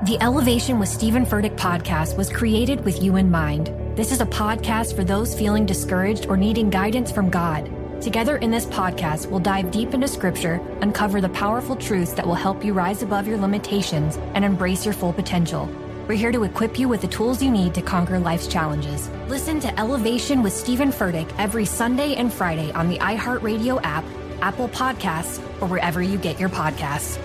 The Elevation with Stephen Furtick podcast was created with you in mind. This is a podcast for those feeling discouraged or needing guidance from God. Together in this podcast, we'll dive deep into Scripture, uncover the powerful truths that will help you rise above your limitations and embrace your full potential. We're here to equip you with the tools you need to conquer life's challenges. Listen to Elevation with Stephen Furtick every Sunday and Friday on the iHeartRadio app, Apple Podcasts, or wherever you get your podcasts.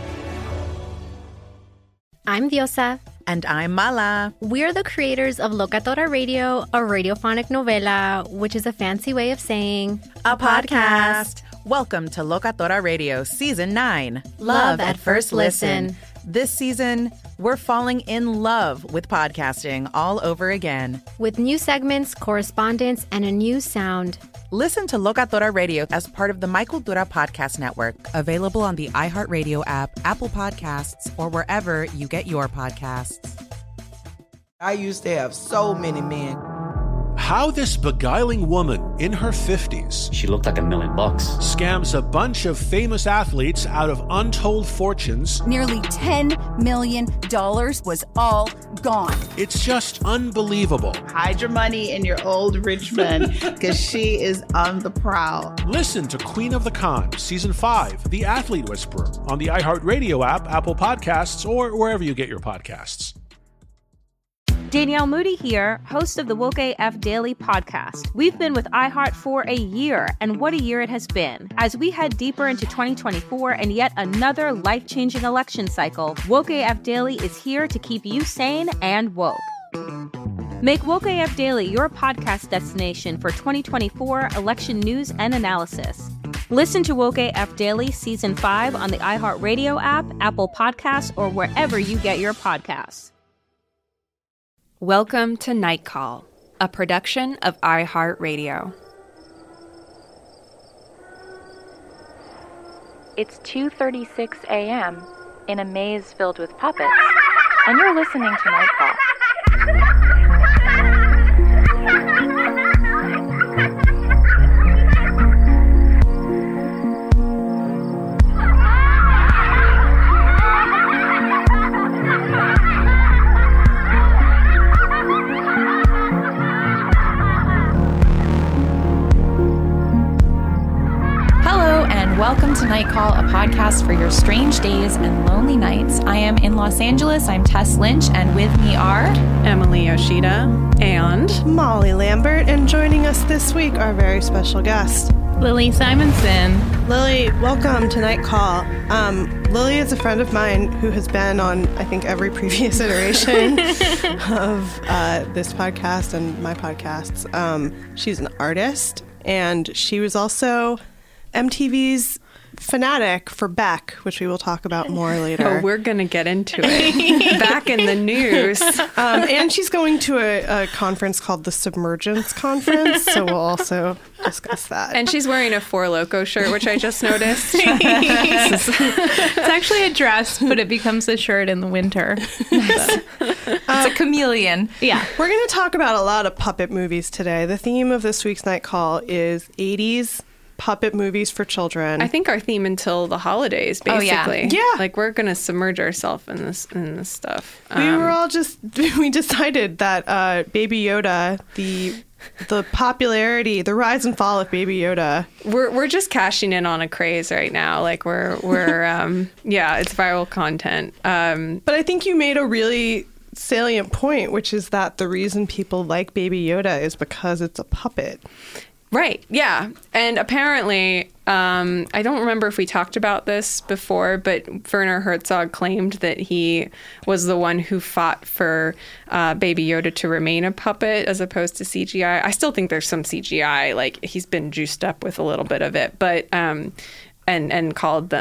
I'm Diosa. And I'm Mala. We're the creators of Locatora Radio, a radiophonic novela, which is a fancy way of saying a podcast. Welcome to Locatora Radio Season 9, Love at First Listen. This season, we're falling in love with podcasting all over again. With new segments, correspondence, and a new sound. Listen to Locatora Radio as part of the My Cultura Podcast Network, available on the iHeartRadio app, Apple Podcasts, or wherever you get your podcasts. I used to have so many men. How this beguiling woman in her 50s, she looked like $1 million, scams a bunch of famous athletes out of untold fortunes. Nearly $10 million was all gone. It's just unbelievable. Hide your money in your old rich man, because she is on the prowl. Listen to Queen of the Con, Season 5, The Athlete Whisperer, on the iHeartRadio app, Apple Podcasts, or wherever you get your podcasts. Danielle Moody here, host of the Woke AF Daily podcast. We've been with iHeart for a year, and what a year it has been. As we head deeper into 2024 and yet another life-changing election cycle, Woke AF Daily is here to keep you sane and woke. Make Woke AF Daily your podcast destination for 2024 election news and analysis. Listen to Woke AF Daily Season 5 on the iHeartRadio app, Apple Podcasts, or wherever you get your podcasts. Welcome to Night Call, a production of iHeartRadio. It's 2:36 a.m. in a maze filled with puppets, and you're listening to Night Call. Welcome to Night Call, a podcast for your strange days and lonely nights. I am in Los Angeles. I'm Tess Lynch, and with me are Emily Yoshida and Molly Lambert. And joining us this week, our very special guest, Lily Simonson. Lily, welcome to Night Call. Lily is a friend of mine who has been on, I think, every previous iteration of this podcast and my podcasts. She's an artist, and she was also MTV's fanatic for Beck, which we will talk about more later. Oh, we're going to get into it. Back in the news. And she's going to a conference called the Submergence Conference, so we'll also discuss that. And she's wearing a Four Loko shirt, which I just noticed. It's actually a dress, but it becomes a shirt in the winter. It's a chameleon. Yeah. We're going to talk about a lot of puppet movies today. The theme of this week's Night Call is 80s puppet movies for children. I think our theme until the holidays, basically. Oh, yeah. Like, we're going to submerge ourselves in this stuff. We decided that Baby Yoda, the popularity, the rise and fall of Baby Yoda. We're just cashing in on a craze right now. Like, we're yeah, it's viral content. But I think you made a really salient point, which is that the reason people like Baby Yoda is because it's a puppet. Right. Yeah. And apparently, I don't remember if we talked about this before, but Werner Herzog claimed that he was the one who fought for Baby Yoda to remain a puppet as opposed to CGI. I still think there's some CGI, like he's been juiced up with a little bit of it, but and called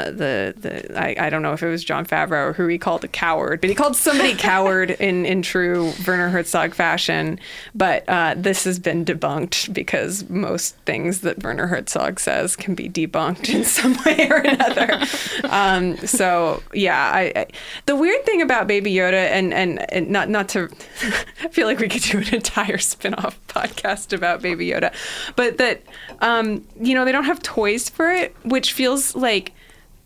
I don't know if it was Jon Favreau or who he called a coward, but he called somebody coward in true Werner Herzog fashion. But this has been debunked because most things that Werner Herzog says can be debunked in some way or another. So yeah, the weird thing about Baby Yoda and not to, I feel like we could do an entire spin-off podcast about Baby Yoda, but that they don't have toys for it, which feels like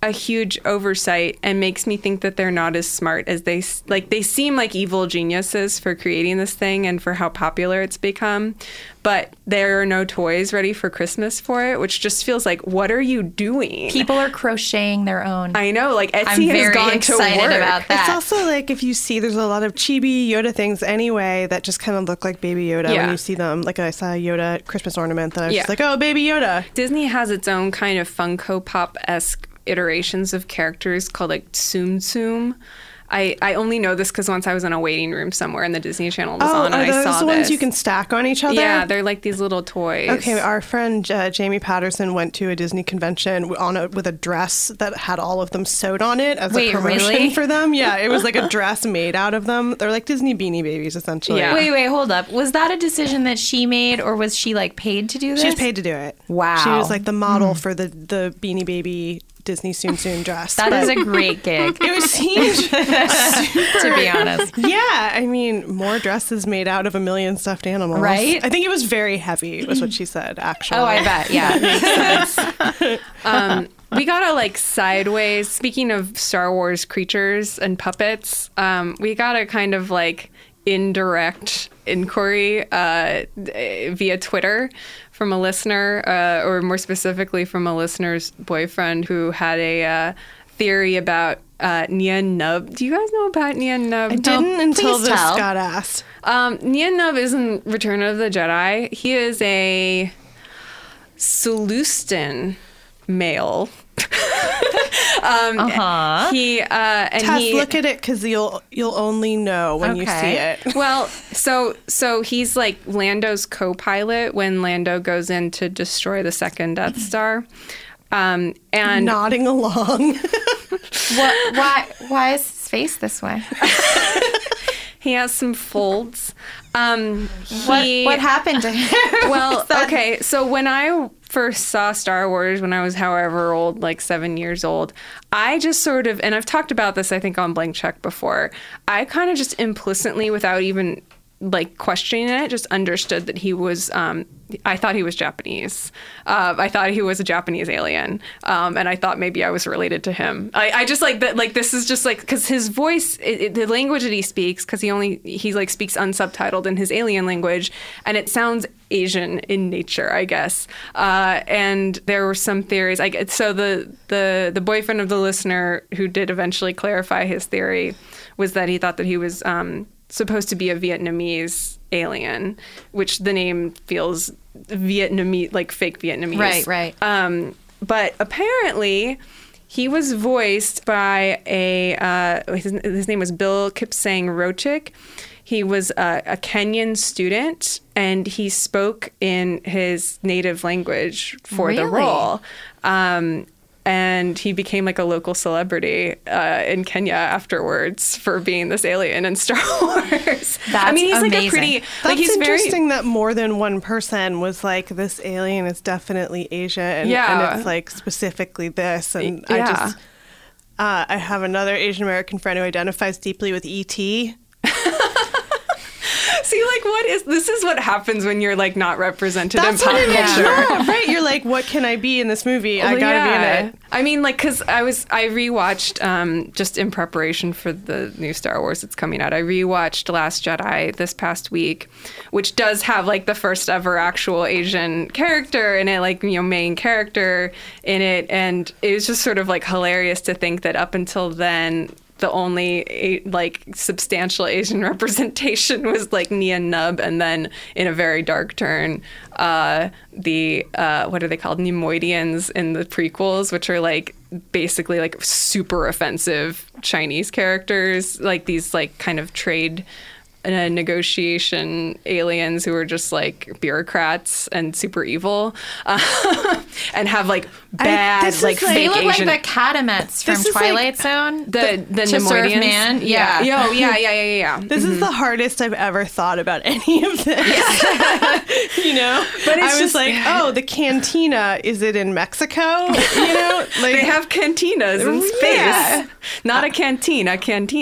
a huge oversight and makes me think that they're not as smart as they seem like evil geniuses for creating this thing and for how popular it's become. But there are no toys ready for Christmas for it, which just feels like, what are you doing? People are crocheting their own. I know, like Etsy has gone to work. About that. It's also like if you see, there's a lot of chibi Yoda things anyway that just kind of look like Baby Yoda when you see them. Like I saw a Yoda Christmas ornament that I was just like, oh, Baby Yoda. Disney has its own kind of Funko Pop-esque iterations of characters called like Tsum Tsum. I only know this because once I was in a waiting room somewhere and the Disney Channel was on and I saw this. Are those the ones you can stack on each other? Yeah, they're like these little toys. Okay, our friend Jamie Patterson went to a Disney convention with a dress that had all of them sewed on it as a promotion for them. Yeah, it was like a dress made out of them. They're like Disney Beanie Babies, essentially. Yeah. Wait, hold up. Was that a decision that she made or was she like paid to do this? She was paid to do it. Wow. She was like the model for the Beanie Baby Disney Tsum Tsum dress. That is a great gig. It was huge. To be honest. Yeah, I mean, more dresses made out of a million stuffed animals. Right? I think it was very heavy, was what she said, actually. Oh, I bet. Yeah, makes sense. We got a like sideways, speaking of Star Wars creatures and puppets, we got a kind of like indirect inquiry via Twitter from a listener, or more specifically from a listener's boyfriend who had a theory about Nien Nunb. Do you guys know about Nien Nunb? I didn't until this got asked. Nien Nunb is in Return of the Jedi. He is a Salustian male. Tess, look at it because you'll only know when you see it. Well, so he's like Lando's co-pilot when Lando goes in to destroy the second Death Star. And nodding along. Why is his face this way? He has some folds. What happened to him? Well, okay, so when I first saw Star Wars when I was however old, like 7 years old, I just sort of, and I've talked about this, I think, on Blank Check before, I kind of just implicitly, without even like questioning it, just understood that he was, I thought he was Japanese. I thought he was a Japanese alien. And I thought maybe I was related to him. I just like that, like, this is just like, because his voice, the language that he speaks, because he like speaks unsubtitled in his alien language, and it sounds Asian in nature, I guess. And there were some theories. So the boyfriend of the listener who did eventually clarify his theory was that he thought that he was supposed to be a Vietnamese alien, which the name feels Vietnamese, like fake Vietnamese. Right. But apparently he was voiced by his name was Bill Kipsang Rochik. He was a Kenyan student, and he spoke in his native language for the role. And he became like a local celebrity in Kenya afterwards for being this alien in Star Wars. That's he's amazing. like a pretty. That's like, he's interesting that more than one person was like, this alien is definitely Asian. And it's like specifically this. And I have another Asian American friend who identifies deeply with E.T. See, like, this is what happens when you're, like, not represented in pop culture. Yeah, right? You're like, what can I be in this movie? I gotta be in it. I mean, like, because I rewatched, just in preparation for the new Star Wars that's coming out, I rewatched Last Jedi this past week, which does have, like, the first ever actual Asian character in it, like, main character in it, and it was just sort of, like, hilarious to think that up until then, the only like substantial Asian representation was like Nien Nunb, and then in a very dark turn, the what are they called, Neimoidians in the prequels, which are like basically like super offensive Chinese characters, like these like kind of trade negotiation aliens who are just like bureaucrats and super evil, and have like bad they look Asian... like the Catamets from Twilight Zone. The To Serve Man. Yeah. Yeah. This is the hardest I've ever thought about any of this. But I was like, the cantina, is it in Mexico? Like they have cantinas in space. Not a cantina.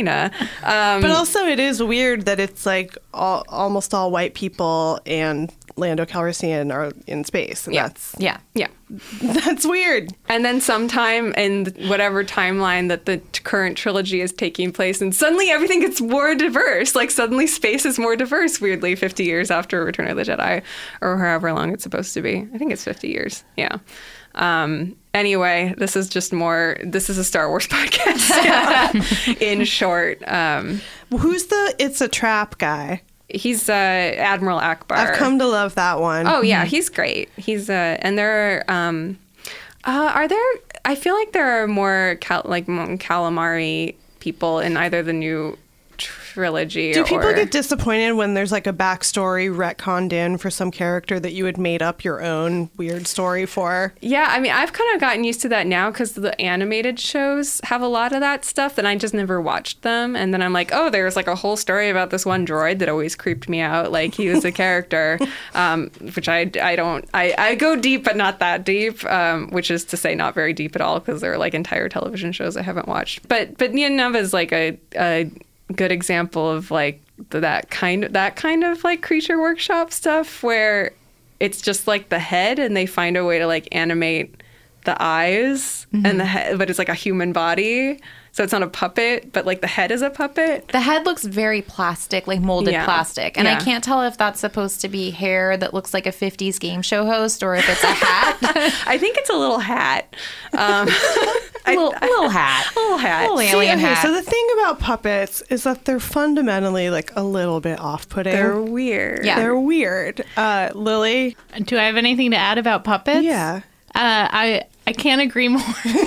But also it is weird that it's like almost all white people and Lando Calrissian are in space. And that's weird. And then sometime in whatever timeline that the current trilogy is taking place, and suddenly everything gets more diverse. Like suddenly space is more diverse, weirdly, 50 years after Return of the Jedi, or however long it's supposed to be. I think it's 50 years. Yeah. Anyway, this is a Star Wars podcast in short. Who's the It's a Trap guy? He's Admiral Akbar. I've come to love that one. Oh yeah, he's great. He's and there are there. I feel like there are more calamari people in either the new trilogy. Do people get disappointed when there's like a backstory retconned in for some character that you had made up your own weird story for? Yeah, I mean, I've kind of gotten used to that now because the animated shows have a lot of that stuff, and I just never watched them. And then I'm like, oh, there's like a whole story about this one droid that always creeped me out. Like he was a character, which I don't. I go deep, but not that deep, which is to say not very deep at all because they're like entire television shows I haven't watched. But Nien Nunb is like a good example of like that kind of like Creature Workshop stuff where it's just like the head and they find a way to like animate the eyes and the head, but it's like a human body. So it's not a puppet, but like the head is a puppet. The head looks very plastic, like molded plastic. And I can't tell if that's supposed to be hair that looks like a 50s game show host or if it's a hat. I think it's a little hat. A little hat. A little hat. Little alien hat. So the thing about puppets is that they're fundamentally like a little bit off-putting. They're weird. Yeah. They're weird. Lily? Do I have anything to add about puppets? Yeah. I can't agree more.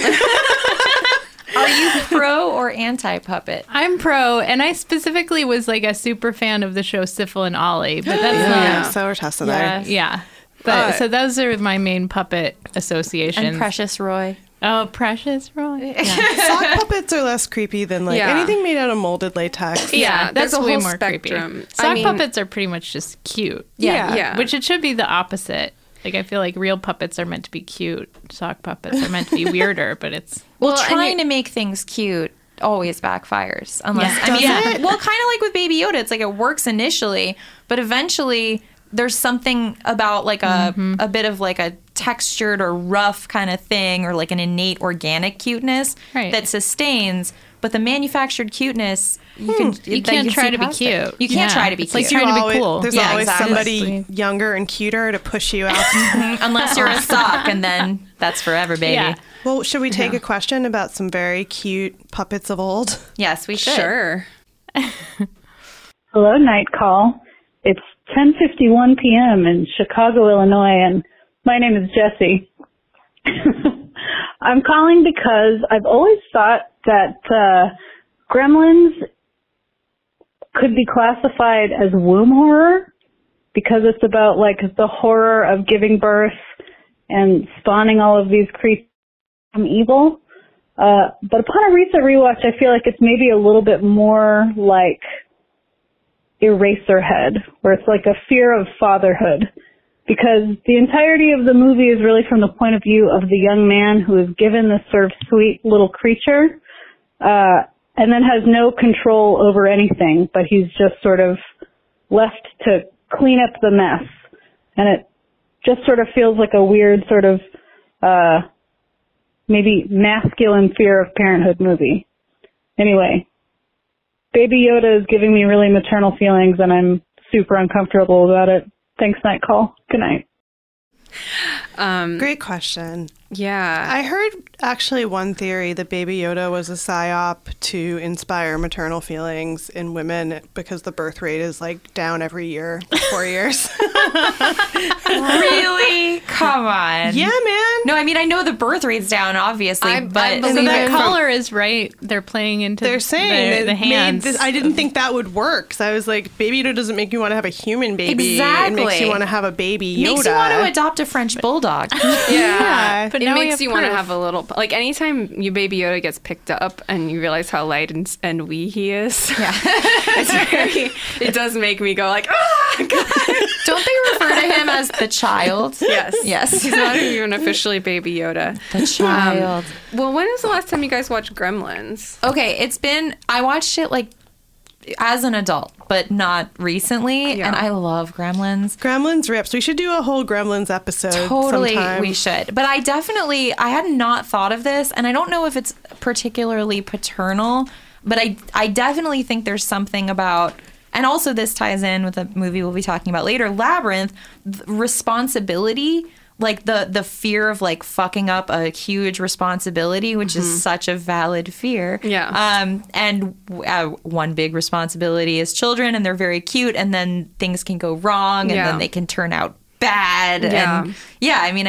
Are you pro or anti-puppet? I'm pro, and I specifically was like a super fan of the show Sifl and Ollie, but that's not. So we're Tess and I. Yeah. But so those are my main puppet associations. And Precious Roy. Oh, Precious Roy. Yeah. Sock puppets are less creepy than like anything made out of molded latex. Yeah, that's a way whole more spectrum. creepy. Sock puppets are pretty much just cute. Yeah. Which it should be the opposite. Like, I feel like real puppets are meant to be cute. Sock puppets are meant to be weirder, but it's... Well, trying to make things cute always backfires. Unless, well, kind of like with Baby Yoda. It's like it works initially, but eventually there's something about like a bit of like a textured or rough kind of thing or like an innate organic cuteness that sustains. But the manufactured cuteness, you can't try to be cute. You can't try to be cute. It's like trying to be cool. There's always somebody younger and cuter to push you out. Unless you're a sock, and then that's forever, baby. Yeah. Well, should we take a question about some very cute puppets of old? Yes, we should. Sure. Hello, Night Call. It's 10:51 p.m. in Chicago, Illinois, and my name is Jessie. I'm calling because I've always thought that Gremlins could be classified as womb horror because it's about like the horror of giving birth and spawning all of these creatures from evil. But upon a recent rewatch, I feel like it's maybe a little bit more like Eraserhead, where it's like a fear of fatherhood. Because the entirety of the movie is really from the point of view of the young man who is given this sort of sweet little creature, and then has no control over anything, but he's just sort of left to clean up the mess. And it just sort of feels like a weird sort of, maybe masculine fear of parenthood movie. Anyway, Baby Yoda is giving me really maternal feelings, and I'm super uncomfortable about it. Thanks, Night Call. Good night. Great question. Yeah. I heard actually one theory that Baby Yoda was a psyop to inspire maternal feelings in women because the birth rate is like down every year, 4 years. Really? Come on. Yeah, man. No, I mean, I know the birth rate's down, obviously, but... So that caller is right. They're playing into They're saying the hands. I didn't think that would work. So I was like, Baby Yoda doesn't make you want to have a human baby. Exactly. It makes you want to have a baby Yoda. Makes you want to adopt a French bulldog. Yeah. But it now makes you want to have a little... Like, anytime your Baby Yoda gets picked up and you realize how light and wee he is, it does make me go like, oh, God. Don't they refer to him as the child? Yes. He's not even officially Baby Yoda. The child. Well, when was the last time you guys watched Gremlins? Okay, I watched it like as an adult, but not recently. Yeah. And I love Gremlins. Gremlins rips. We should do a whole Gremlins episode. Totally, sometime. We should. But I had not thought of this, and I don't know if it's particularly paternal, but I definitely think there's something about, and also this ties in with a movie we'll be talking about later, Labyrinth, responsibility. Like the fear of like fucking up a huge responsibility, which is such a valid fear. Yeah. And one big responsibility is children, and they're very cute, and then things can go wrong, and then they can turn out bad. Yeah. And I mean,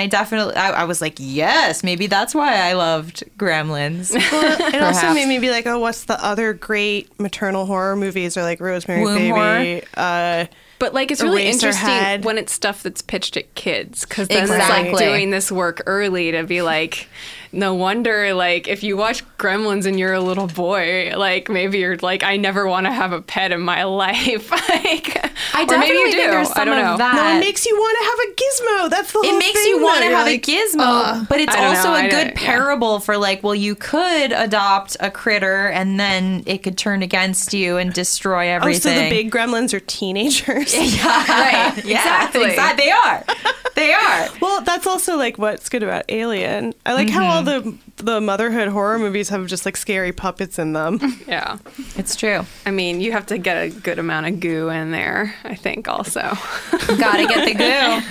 I was like, yes, maybe that's why I loved Gremlins. Well, it also made me be like, oh, what's the other great maternal horror movies? Or like Rosemary's Baby. But like it's really interesting when it's stuff that's pitched at kids, because then it's like doing this work early to be like, no wonder like if you watch Gremlins and you're a little boy, like maybe you're like, I never want to have a pet in my life. Like, I definitely think there's some of that. No, it makes you want to have a gizmo. That's the whole thing. It makes you want to have a gizmo, but it's also a good parable for like, well, you could adopt a critter and then it could turn against you and destroy everything. Oh, so the big Gremlins are teenagers? Yeah, right. Exactly. They are. They are. Well, that's also like what's good about Alien. I like how all the motherhood horror movies have just like scary puppets in them. Yeah, it's true. I mean, you have to get a good amount of goo in there, I think, also. Gotta get the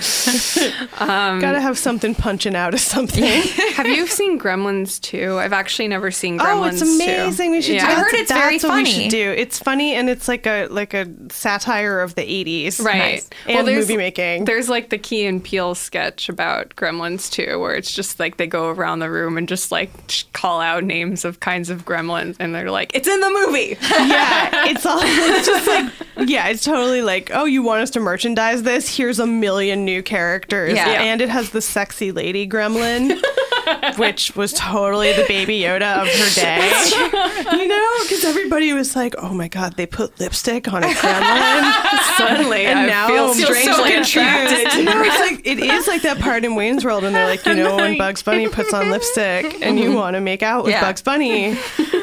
goo. Gotta have something punching out of something. Have you seen Gremlins 2? I've actually never seen Gremlins 2. Oh, it's amazing. We should do I heard it's very funny. We should do. It's funny, and it's like a satire of the 80s. Right. Nice. And movie making. There's like the Key and Peele sketch about Gremlins 2, where it's just like they go around the room and just like call out names of kinds of gremlins, and they're like, it's in the movie. Yeah, it's just like, yeah, it's totally like, oh, you want us to merchandise this? Here's a million new characters. Yeah. And it has the sexy lady gremlin, which was totally the Baby Yoda of her day. You know, because everybody was like, oh my God, they put lipstick on a gremlin. Suddenly, and I feel strangely attracted. No, it's like, it is like that part in Wayne's World when they're like, you know, when Bugs Bunny puts on lipstick and you want to make out with Bugs Bunny.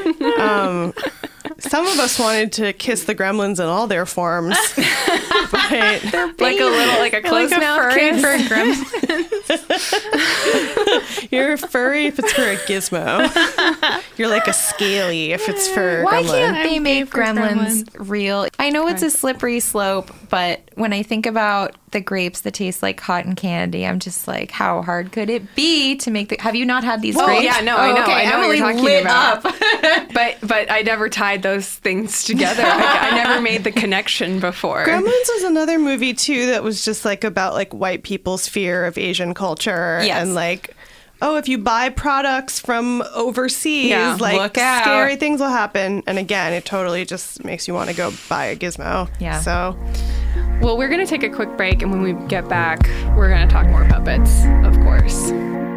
Some of us wanted to kiss the gremlins in all their forms. But like a closed mouth kiss for gremlins. You're a furry if it's for a gizmo. You're like a scaly if it's for Why gremlin. can't they make gremlins real? I know it's a slippery slope, but when I think about the grapes that taste like cotton candy, I'm just like, how hard could it be to make the... Have you not had these grapes? Oh, yeah, no, I know. Okay. I know what you're talking lit about. Up. But I never tied those things together. I never made the connection before. Gremlins was another movie, too, that was just like about like white people's fear of Asian culture. Yes. And like, oh, if you buy products from overseas, like look out. Scary things will happen. And again, it totally just makes you want to go buy a gizmo. Yeah. So... Well, we're going to take a quick break, and when we get back, we're going to talk more puppets, of course.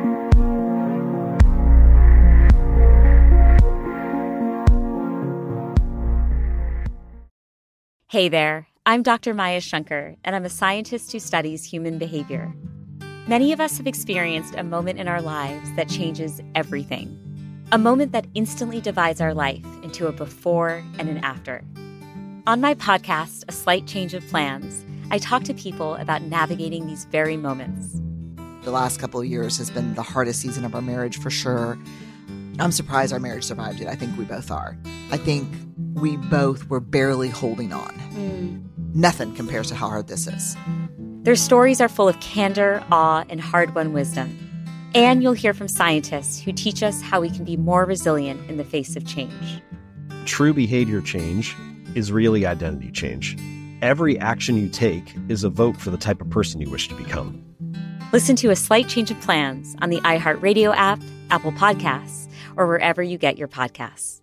Hey there, I'm Dr. Maya Shankar, and I'm a scientist who studies human behavior. Many of us have experienced a moment in our lives that changes everything. A moment that instantly divides our life into a before and an after. On my podcast, A Slight Change of Plans, I talk to people about navigating these very moments. The last couple of years has been the hardest season of our marriage for sure. I'm surprised our marriage survived it. I think we both are. I think we both were barely holding on. Nothing compares to how hard this is. Their stories are full of candor, awe, and hard-won wisdom. And you'll hear from scientists who teach us how we can be more resilient in the face of change. True behavior change is really identity change. Every action you take is a vote for the type of person you wish to become. Listen to A Slight Change of Plans on the iHeartRadio app, Apple Podcasts, or wherever you get your podcasts.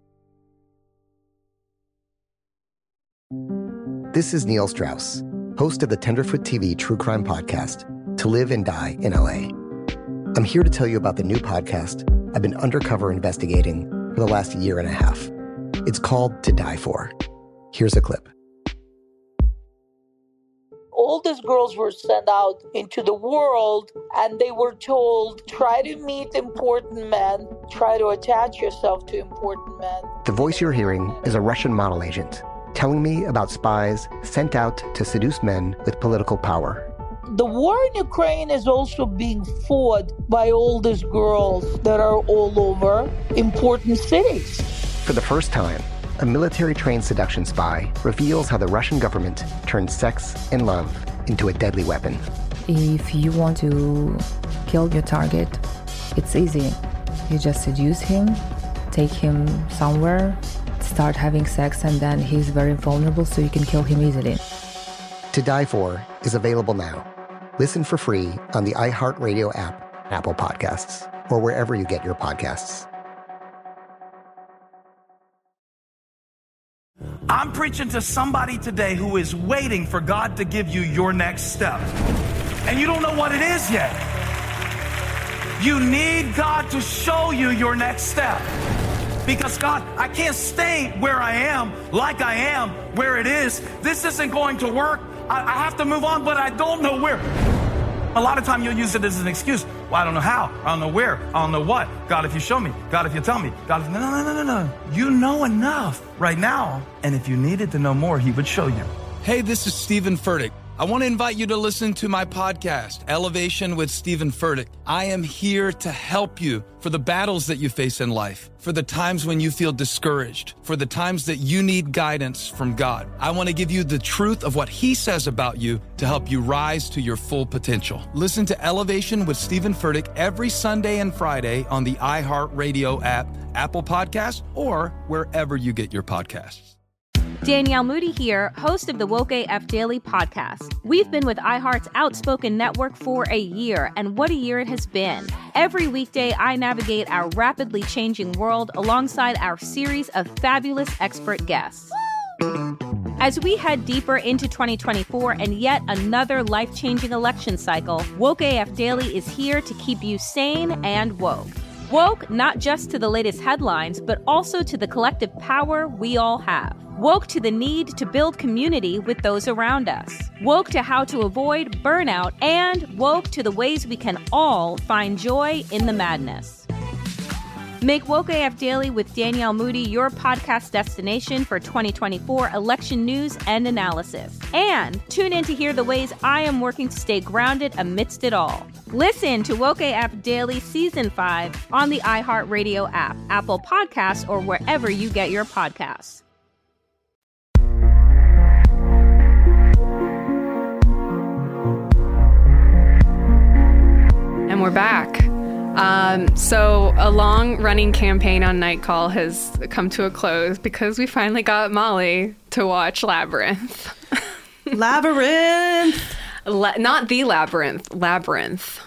This is Neil Strauss, host of the Tenderfoot TV true crime podcast, To Live and Die in LA. I'm here to tell you about the new podcast I've been undercover investigating for the last year and a half. It's called To Die For. Here's a clip. All these girls were sent out into the world and they were told, try to meet important men, try to attach yourself to important men. The voice you're hearing is a Russian model agent telling me about spies sent out to seduce men with political power. The war in Ukraine is also being fought by all these girls that are all over important cities. For the first time, a military-trained seduction spy reveals how the Russian government turned sex and love into a deadly weapon. If you want to kill your target, it's easy. You just seduce him, take him somewhere, start having sex, and then he's very vulnerable, so you can kill him easily. To Die For is available now. Listen for free on the iHeartRadio app, Apple Podcasts, or wherever you get your podcasts. I'm preaching to somebody today who is waiting for God to give you your next step. And you don't know what it is yet. You need God to show you your next step. Because God, I can't stay where I am, like I am, where it is. This isn't going to work. I have to move on, but I don't know where. A lot of time you'll use it as an excuse. Well, I don't know how. I don't know where. I don't know what. God, if you show me. God, if you tell me. God, if... No. You know enough right now. And if you needed to know more, he would show you. Hey, this is Stephen Furtick. I want to invite you to listen to my podcast, Elevation with Stephen Furtick. I am here to help you for the battles that you face in life, for the times when you feel discouraged, for the times that you need guidance from God. I want to give you the truth of what he says about you to help you rise to your full potential. Listen to Elevation with Stephen Furtick every Sunday and Friday on the iHeartRadio app, Apple Podcasts, or wherever you get your podcasts. Danielle Moody here, host of the Woke AF Daily podcast. We've been with iHeart's Outspoken Network for a year, and what a year it has been. Every weekday, I navigate our rapidly changing world alongside our series of fabulous expert guests. As we head deeper into 2024 and yet another life-changing election cycle, Woke AF Daily is here to keep you sane and woke. Woke not just to the latest headlines, but also to the collective power we all have. Woke to the need to build community with those around us. Woke to how to avoid burnout, and woke to the ways we can all find joy in the madness. Make Woke AF Daily with Danielle Moody your podcast destination for 2024 election news and analysis. And tune in to hear the ways I am working to stay grounded amidst it all. Listen to Woke AF Daily Season 5 on the iHeartRadio app, Apple Podcasts, or wherever you get your podcasts. And we're back. So a long-running campaign on Night Call has come to a close because we finally got Molly to watch Labyrinth. Labyrinth! Not the Labyrinth. Labyrinth.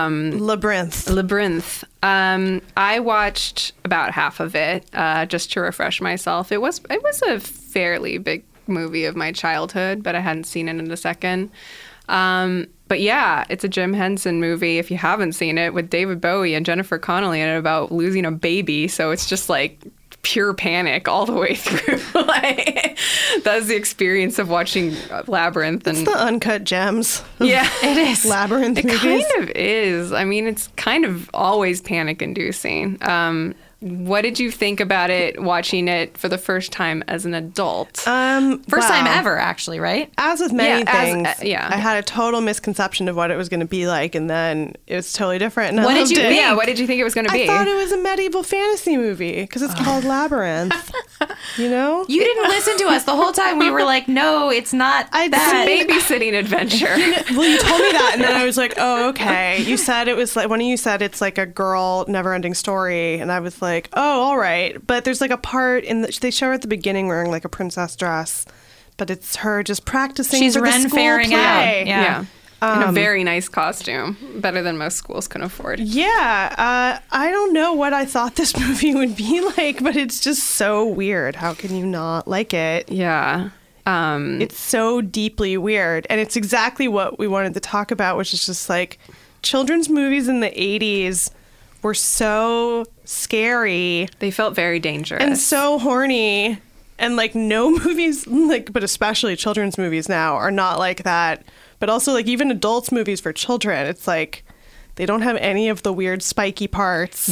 Labyrinth. I watched about half of it just to refresh myself. It was a fairly big movie of my childhood, but I hadn't seen it in a second. But yeah, it's a Jim Henson movie, if you haven't seen it, with David Bowie and Jennifer Connelly in it about losing a baby. So it's just like pure panic all the way through. That's the experience of watching Labyrinth. And it's the uncut gems. Yeah, it is. Labyrinth movies. It kind of is. I mean, it's kind of always panic-inducing. What did you think about it, watching it for the first time as an adult? First time ever, actually, right? As with many things, I had a total misconception of what it was going to be like, and then it was totally different. And what did you think? Yeah, what did you think it was going to be? I thought it was a medieval fantasy movie because it's called Labyrinth. You know? You didn't listen to us the whole time. We were like, no, it's not that. It's a babysitting adventure. Well, you told me that, and then I was like, oh, okay. You said it was like, one of you said it's like a girl never-ending story, and I was like, oh, all right. But there's like a part they show her at the beginning wearing like a princess dress, but it's her just practicing. She's for the school Ren-faring play. out. Yeah. In a very nice costume, better than most schools can afford. Yeah, I don't know what I thought this movie would be like, but it's just so weird. How can you not like it? Yeah. It's so deeply weird, and it's exactly what we wanted to talk about, which is just like children's movies in the 80s were so scary. They felt very dangerous. And so horny. And like no movies, like, but especially children's movies now are not like that. But also like even adults movies for children, it's like they don't have any of the weird spiky parts. Yeah.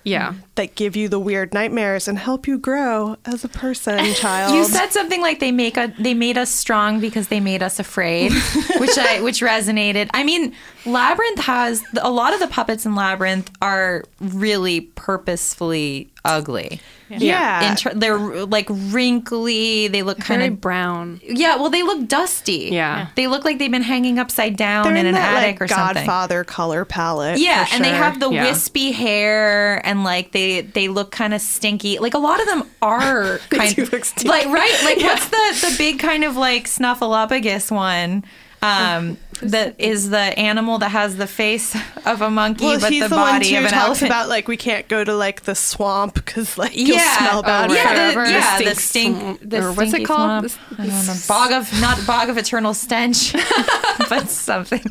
that give you the weird nightmares and help you grow as a person, child. You said something like they made us strong because they made us afraid, which resonated. I mean, Labyrinth has a lot of the puppets in Labyrinth are really purposefully ugly. Yeah. They're like wrinkly. They look kind of brown. Yeah, well, they look dusty. Yeah. They look like they've been hanging upside down They're in an that, attic like, or something. Godfather color palette. Yeah, for and they sure. have the wispy hair, and like they look kind of stinky. Like a lot of them are kind of like what's the big kind of like Snuffleupagus one? That is the animal that has the face of a monkey but he's the one body too, of an talks elephant. about like we can't go to like the swamp because like you'll smell bad forever. The what's it called? Swamp. I don't know. Not bog of eternal stench, but something.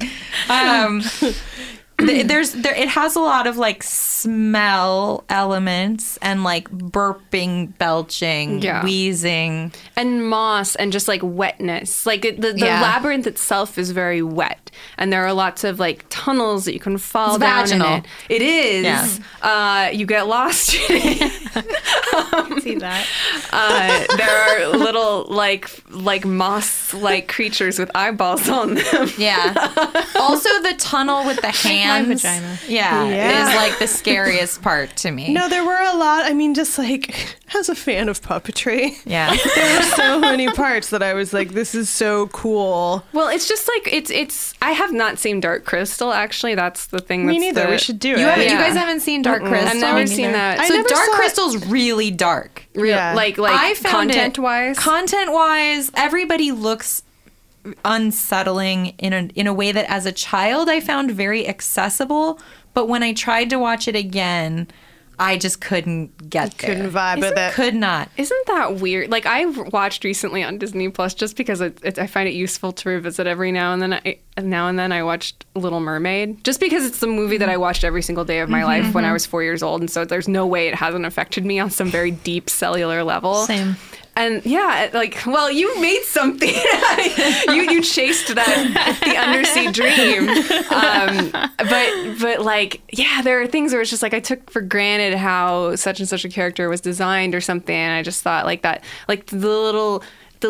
It has a lot of like smell elements and like burping, belching, wheezing, and moss and just like wetness. Like the labyrinth itself is very wet, and there are lots of like tunnels that you can fall down vaginal. in it. It is. Yeah. You get lost in it. See that? There are little like moss like creatures with eyeballs on them. Yeah. Also, the tunnel with the hands. My vagina. Yeah, is like the scariest part to me. No, there were a lot. I mean, just like as a fan of puppetry, there were so many parts that I was like, this is so cool. Well, it's just like it's. I have not seen Dark Crystal. Actually, that's the thing. Me neither. We should do it. You guys haven't seen Dark Crystal? I've never seen that. So Dark Crystal's really dark. Like I found content-wise? Content-wise, everybody looks unsettling in a way that as a child I found very accessible, but when I tried to watch it again, I just couldn't get there. Couldn't vibe with it. Could not. Isn't that weird? Like I watched recently on Disney Plus just because I find it useful to revisit every now and then. I watched Little Mermaid just because it's the movie that I watched every single day of my life when I was 4 years old, and so there's no way it hasn't affected me on some very deep cellular level. Same. And yeah, like, well, you made something. you chased the undersea dream. But like, yeah, there are things where it's just like I took for granted how such and such a character was designed or something. And I just thought like that, like the little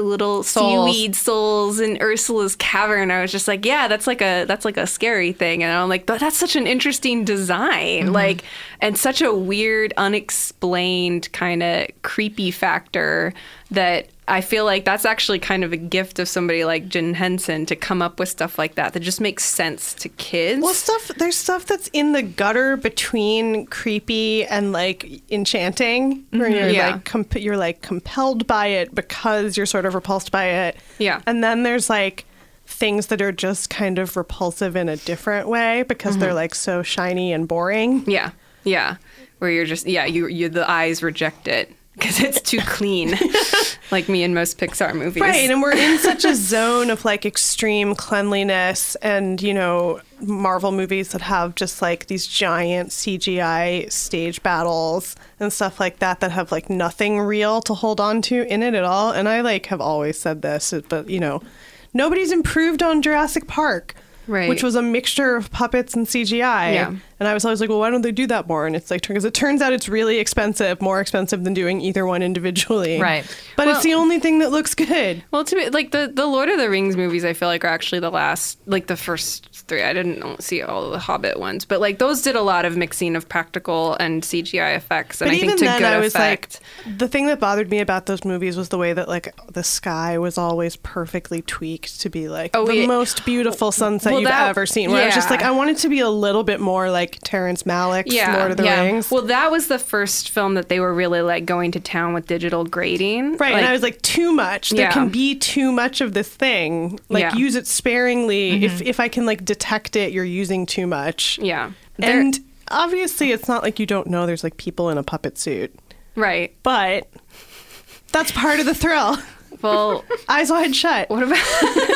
seaweed souls in Ursula's cavern. I was just like, yeah, that's like a scary thing. And I'm like, but that's such an interesting design, like, and such a weird, unexplained kind of creepy factor that I feel like that's actually kind of a gift of somebody like Jim Henson to come up with stuff like that just makes sense to kids. Well, there's stuff that's in the gutter between creepy and like enchanting, where you're like compelled by it because you're sort of repulsed by it. Yeah. And then there's like things that are just kind of repulsive in a different way because they're like so shiny and boring. Yeah. Yeah. Where you're just, you the eyes reject it because it's too clean. Like me in most Pixar movies. Right, and we're in such a zone of like extreme cleanliness and, you know, Marvel movies that have just like these giant CGI stage battles and stuff like that have like nothing real to hold on to in it at all. And I like have always said this, but, you know, nobody's improved on Jurassic Park. Right. Which was a mixture of puppets and CGI. Yeah. And I was always like, well, why don't they do that more? And it's like, because it turns out it's really expensive, more expensive than doing either one individually. Right. But it's the only thing that looks good. Well, to me, like the Lord of the Rings movies, I feel like are actually the last, like the first three. I didn't see all of the Hobbit ones, but like those did a lot of mixing of practical and CGI effects. And but I think even to then, good I was effect. like, the thing that bothered me about those movies was the way that like the sky was always perfectly tweaked to be like the most beautiful sunset you've ever seen. Where I was just like, I want it to be a little bit more like Terrence Malick's Lord of the Rings. Well, that was the first film that they were really like going to town with digital grading. Right, and I was like, too much. There can be too much of this thing. Like, use it sparingly. If I can like detect it, you're using too much. Yeah. And obviously, it's not like you don't know there's like people in a puppet suit. Right. But that's part of the thrill. Well, eyes wide shut. What about?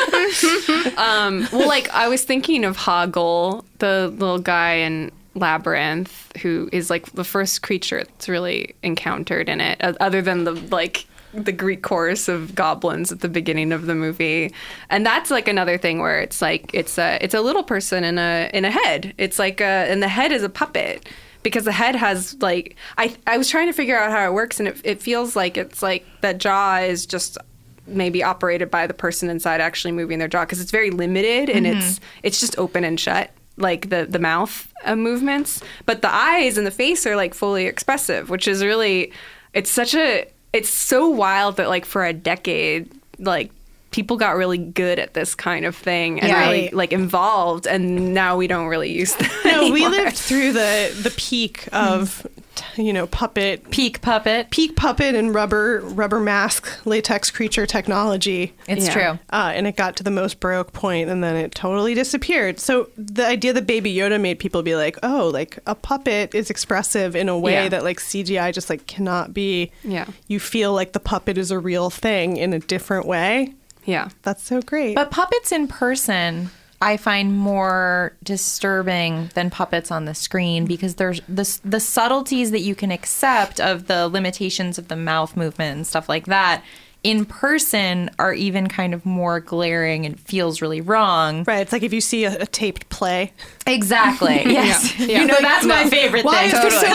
Well, like I was thinking of Hoggle, the little guy in Labyrinth, who is like the first creature that's really encountered in it, other than the Greek chorus of goblins at the beginning of the movie. And that's like another thing where it's like it's a little person in a head. It's like and the head is a puppet. because the head has like I was trying to figure out how it works, and it feels like it's like that jaw is just maybe operated by the person inside actually moving their jaw, because it's very limited and it's just open and shut, like the mouth movements, but the eyes and the face are like fully expressive, which is really, it's so wild that like for a decade, like people got really good at this kind of thing and really like involved, and now we don't really use that anymore. We lived through the peak of peak puppet and rubber mask latex creature technology. It's true. And it got to the most Baroque point, and then it totally disappeared. So the idea that Baby Yoda made people be like, oh, like a puppet is expressive in a way that like CGI just like cannot be. Yeah. You feel like the puppet is a real thing in a different way. Yeah. That's so great. But puppets in person, I find more disturbing than puppets on the screen, because there's the subtleties that you can accept of the limitations of the mouth movement and stuff like that in person are even kind of more glaring and feels really wrong. Right. It's like if you see a taped play. Exactly. Yes. Yeah. You know, that's my favorite Why thing. is this so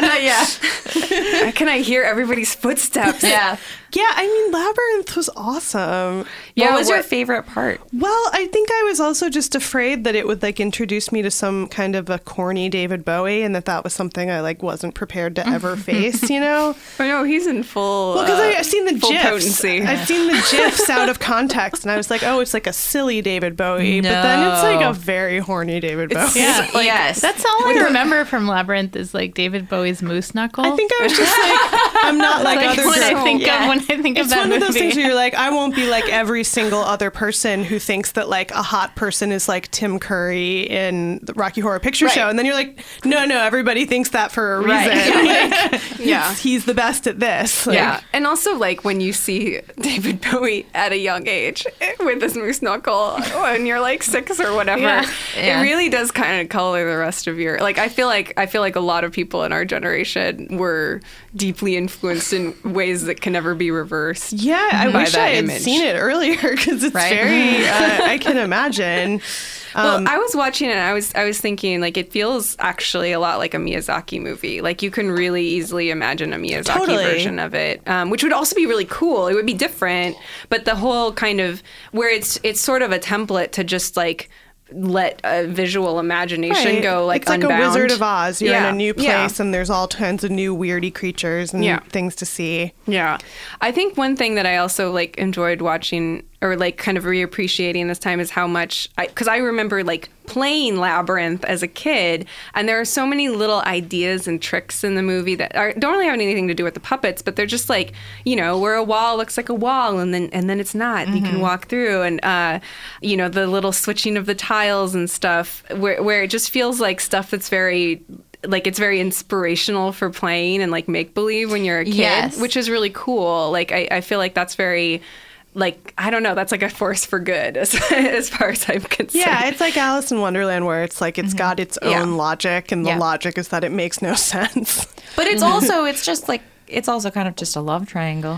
bad? Yeah. Can I hear everybody's footsteps? Yeah. Yeah, I mean, Labyrinth was awesome. What was your favorite part? Well, I think I was also just afraid that it would like introduce me to some kind of a corny David Bowie, and that was something I like wasn't prepared to ever face, you know? I know, he's in full Well, because I've seen the GIFs. potency. I've seen the GIFs out of context, and I was like, oh, it's like a silly David Bowie. No. But then it's like a very horny David Bowie. Yeah. Like, yes. That's all I remember from Labyrinth is like David Bowie's moose knuckle. I think I was just like, I'm not like other when girls. I think of that movie. It's one of those things where you're like, I won't be like every single other person who thinks that like a hot person is like Tim Curry in the Rocky Horror Picture Show. And then you're like, no, everybody thinks that for a reason. Right. Like, he's the best at this. Like, yeah. And also like when you see David Bowie at a young age with his moose knuckle when you're like 6 or whatever, it really does kind of color the rest of your, like, I feel like a lot of people in our generation were deeply influenced in ways that can never be reversed. Yeah, I wish I had seen it earlier, because it's very, I can imagine. Well, I was watching it and I was thinking, like, it feels actually a lot like a Miyazaki movie. Like, you can really easily imagine a Miyazaki version of it, which would also be really cool. It would be different, but the whole kind of, where it's sort of a template to just, like, let a visual imagination go, like, it's unbound. Like a Wizard of Oz. You're in a new place and there's all kinds of new weirdy creatures and things to see. Yeah. I think one thing that I also like enjoyed watching, or like kind of reappreciating this time, is how much, because I remember like playing Labyrinth as a kid, and there are so many little ideas and tricks in the movie that don't really have anything to do with the puppets, but they're just like, you know, where a wall looks like a wall and then it's not. You can walk through, and you know, the little switching of the tiles and stuff, where it just feels like stuff that's very, like, it's very inspirational for playing and like make believe when you're a kid, which is really cool. Like, I feel like that's very, like, I don't know, that's like a force for good as far as I'm concerned. Yeah, it's like Alice in Wonderland, where it's like it's got its own logic, and the logic is that it makes no sense. But it's also, it's just like, it's also kind of just a love triangle.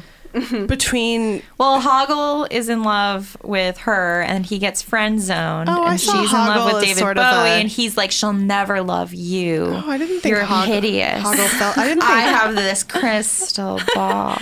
Between, well, Hoggle is in love with her, and he gets friend zoned, and she's in love with David Bowie, and he's like, she'll never love you. Oh, I didn't think you're hideous. Hoggle felt. I didn't think I have this crystal ball.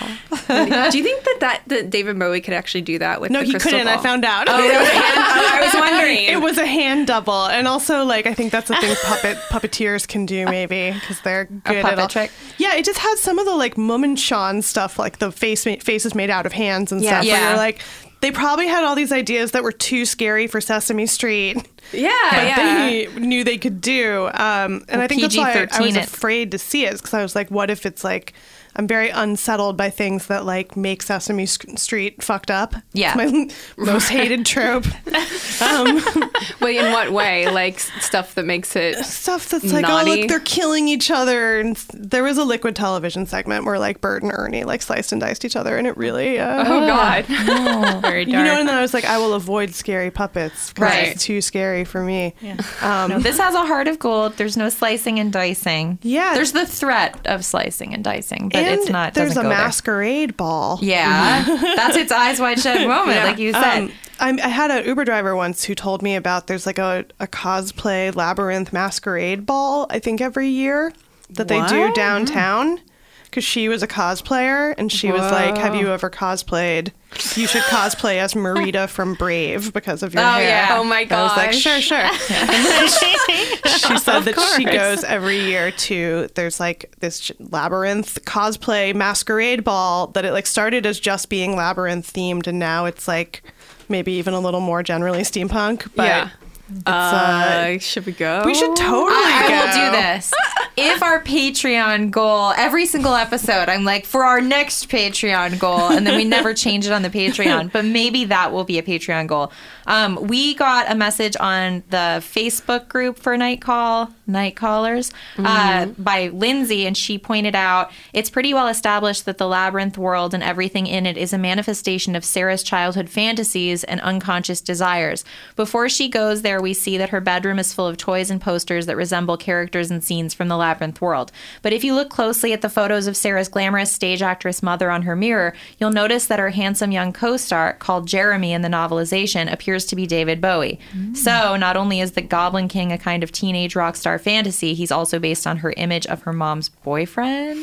Do you think that David Bowie could actually do that with the crystal ball? No, he couldn't. I found out. Oh, it was a hand, I was wondering. It was a hand double, and also like I think that's the thing puppeteers can do, maybe, because they're good at all. Trick. Yeah, it just had some of the like Mummenschan stuff, like the faces made out of hands and stuff. Where you're like, they probably had all these ideas that were too scary for Sesame Street. Yeah, but they knew they could do. And I think that's why I was afraid to see it, because I was like, what if it's like, I'm very unsettled by things that like make Sesame Street fucked up. Yeah. It's my most hated trope. Wait, in what way? Like stuff that makes it stuff that's like, naughty? oh, look, they're killing each other. And there was a Liquid Television segment where like Bert and Ernie like sliced and diced each other, and it really oh god, very dark. You know, and then I was like, I will avoid scary puppets because it's too scary for me. Yeah. No, this has a heart of gold. There's no slicing and dicing. Yeah, there's the threat of slicing and dicing, but it's not. There's a masquerade ball. Yeah, that's its eyes wide shut moment, like you said. I had an Uber driver once who told me about there's like a cosplay Labyrinth masquerade ball, I think every year, that they do downtown. Because she was a cosplayer, and she was like, have you ever cosplayed? You should cosplay as Marita from Brave because of your hair. Yeah. Oh, my gosh. I was like, sure. And then she said that she goes every year to, there's like this Labyrinth cosplay masquerade ball that it like started as just being Labyrinth themed, and now it's like maybe even a little more generally steampunk. But should we go? We should totally go. I will do this. If our Patreon goal, every single episode, I'm like, for our next Patreon goal, and then we never change it on the Patreon, but maybe that will be a Patreon goal. We got a message on the Facebook group for Night Callers, by Lindsay, and she pointed out, it's pretty well established that the Labyrinth world and everything in it is a manifestation of Sarah's childhood fantasies and unconscious desires. Before she goes there, we see that her bedroom is full of toys and posters that resemble characters and scenes from the Labyrinth world. But if you look closely at the photos of Sarah's glamorous stage actress mother on her mirror, you'll notice that her handsome young co-star, called Jeremy in the novelization, appears to be David Bowie. So not only is the Goblin King a kind of teenage rock star fantasy, he's also based on her image of her mom's boyfriend.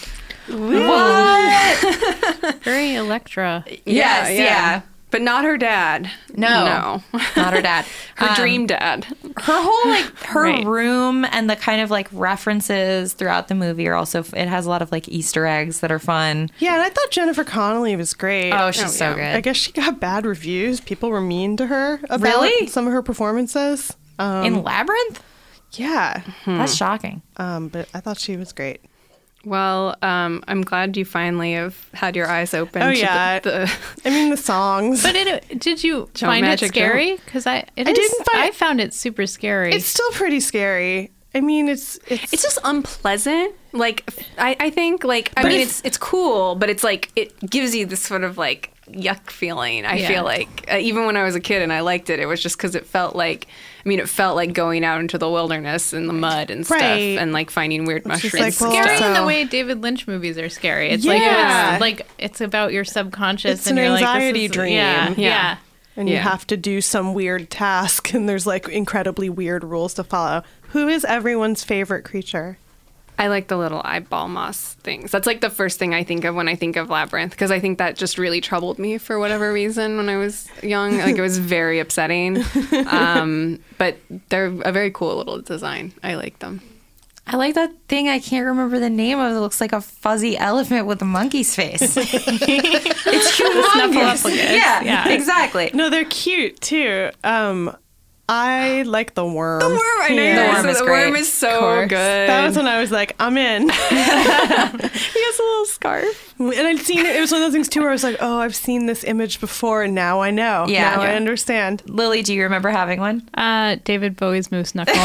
What? Very Electra. Yeah. But not her dad. No. Not her dad. Her dream dad. Her whole room and the kind of like references throughout the movie are also, it has a lot of like Easter eggs that are fun. Yeah, and I thought Jennifer Connelly was great. Oh, she's so good. I guess she got bad reviews. People were mean to her about some of her performances. In Labyrinth? Yeah. That's shocking. But I thought she was great. Well, I'm glad you finally have had your eyes open. Oh, to yeah. I mean, the songs. But did you find it scary? Because I found it super scary. It's still pretty scary. I mean, it's just unpleasant. Like, I think, like, I mean, it's cool, but it's like, it gives you this sort of like yuck feeling. I feel like even when I was a kid and I liked it, it was just because it felt like going out into the wilderness in the mud and stuff and like finding weird mushrooms. It's scary in the way David Lynch movies are scary. It's like it's about your subconscious. It's an anxiety dream. Yeah. And you have to do some weird task, and there's like incredibly weird rules to follow. Who is everyone's favorite creature? I like the little eyeball moss things. That's like the first thing I think of when I think of Labyrinth, because I think that just really troubled me for whatever reason when I was young. Like, it was very upsetting. But they're a very cool little design. I like them. I like that thing I can't remember the name of. It looks like a fuzzy elephant with a monkey's face. It's humongous. Yeah, exactly. No, they're cute too. I like the worm. The worm, I know. The worm is so good. That was when I was like, I'm in. He has a little scarf. And I'd seen it. It was one of those things too where I was like, oh, I've seen this image before, and now I know. Yeah. Now I understand. Lily, do you remember having one? David Bowie's Moose Knuckle.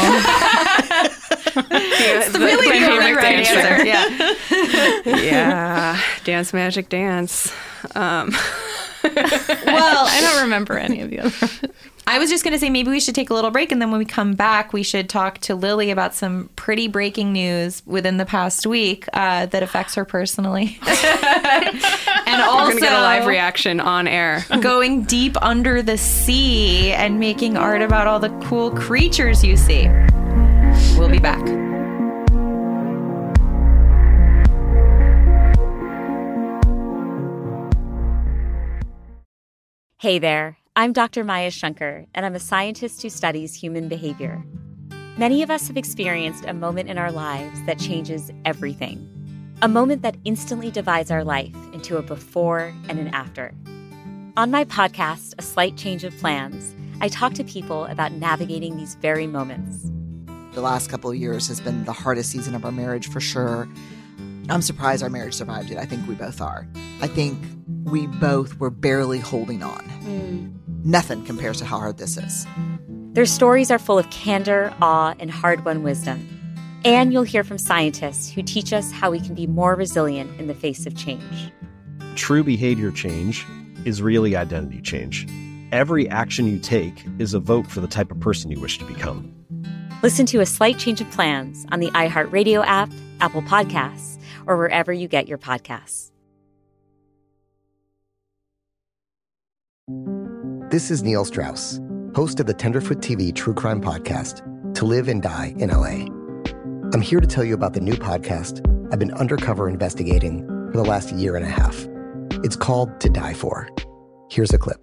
It's really the only right answer. Yeah. Dance Magic Dance. Well, I don't remember any of the other. I was just going to say maybe we should take a little break, and then when we come back, we should talk to Lily about some pretty breaking news within the past week that affects her personally. And also, we're going to get a live reaction on air. Going deep under the sea and making art about all the cool creatures you see. We'll be back. Hey there. I'm Dr. Maya Shankar, and I'm a scientist who studies human behavior. Many of us have experienced a moment in our lives that changes everything. A moment that instantly divides our life into a before and an after. On my podcast, A Slight Change of Plans, I talk to people about navigating these very moments. The last couple of years has been the hardest season of our marriage for sure. I'm surprised our marriage survived it. I think we both are. I think we both were barely holding on. Nothing compares to how hard this is. Their stories are full of candor, awe, and hard-won wisdom. And you'll hear from scientists who teach us how we can be more resilient in the face of change. True behavior change is really identity change. Every action you take is a vote for the type of person you wish to become. Listen to A Slight Change of Plans on the iHeartRadio app, Apple Podcasts, or wherever you get your podcasts. This is Neil Strauss, host of the Tenderfoot TV True Crime Podcast, To Live and Die in LA. I'm here to tell you about the new podcast I've been undercover investigating for the last year and a half. It's called To Die For. Here's a clip.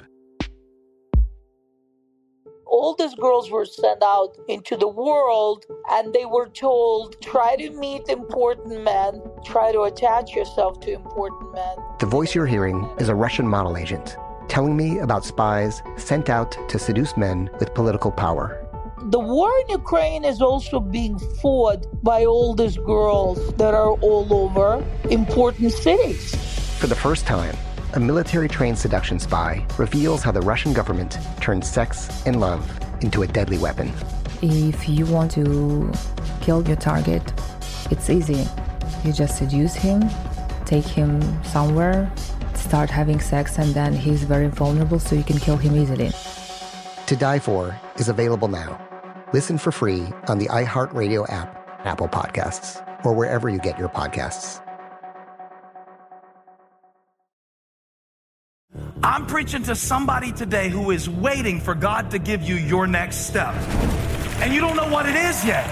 All these girls were sent out into the world and they were told, try to meet important men, try to attach yourself to important men. The voice you're hearing is a Russian model agent telling me about spies sent out to seduce men with political power. The war in Ukraine is also being fought by all these girls that are all over important cities. For the first time, a military-trained seduction spy reveals how the Russian government turned sex and love into a deadly weapon. If you want to kill your target, it's easy. You just seduce him, take him somewhere, start having sex, and then he's very vulnerable, so you can kill him easily. To Die For is available now. Listen for free on the iHeartRadio app, Apple Podcasts, or wherever you get your podcasts. I'm preaching to somebody today who is waiting for God to give you your next step. And you don't know what it is yet.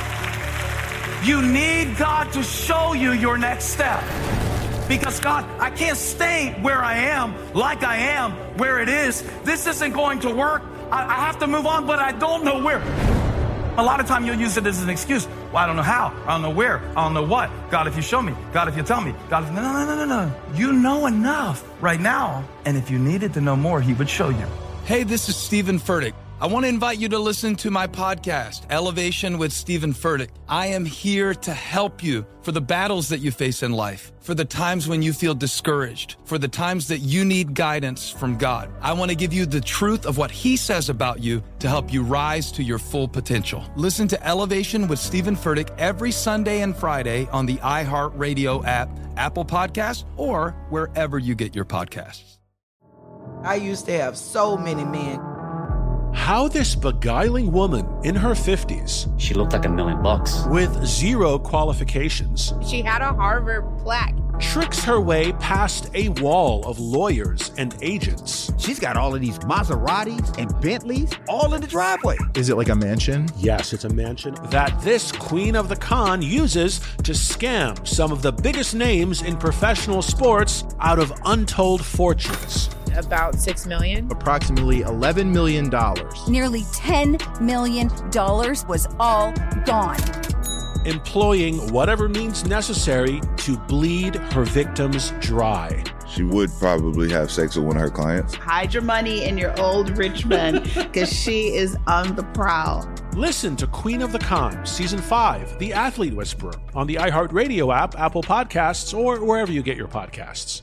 You need God to show you your next step. Because God, I can't stay where I am, like I am, where it is. This isn't going to work. I have to move on, but I don't know where. A lot of time you'll use it as an excuse. Well, I don't know how. I don't know where. I don't know what. God, if you show me. God, if you tell me. God, if... No. You know enough right now. And if you needed to know more, he would show you. Hey, this is Stephen Furtick. I want to invite you to listen to my podcast, Elevation with Stephen Furtick. I am here to help you for the battles that you face in life, for the times when you feel discouraged, for the times that you need guidance from God. I want to give you the truth of what he says about you to help you rise to your full potential. Listen to Elevation with Stephen Furtick every Sunday and Friday on the iHeartRadio app, Apple Podcasts, or wherever you get your podcasts. I used to have so many men. How this beguiling woman in her 50s, she looked like $1 million, with zero qualifications, she had a Harvard plaque, tricks her way past a wall of lawyers and agents. She's got all of these Maseratis and Bentleys all in the driveway. Is it like a mansion? Yes, it's a mansion that this queen of the con uses to scam some of the biggest names in professional sports out of untold fortunes. About $6 million. Approximately $11 million. Nearly $10 million was all gone. Employing whatever means necessary to bleed her victims dry. She would probably have sex with one of her clients. Hide your money in your old rich man, because she is on the prowl. Listen to Queen of the Con, Season 5, The Athlete Whisperer, on the iHeartRadio app, Apple Podcasts, or wherever you get your podcasts.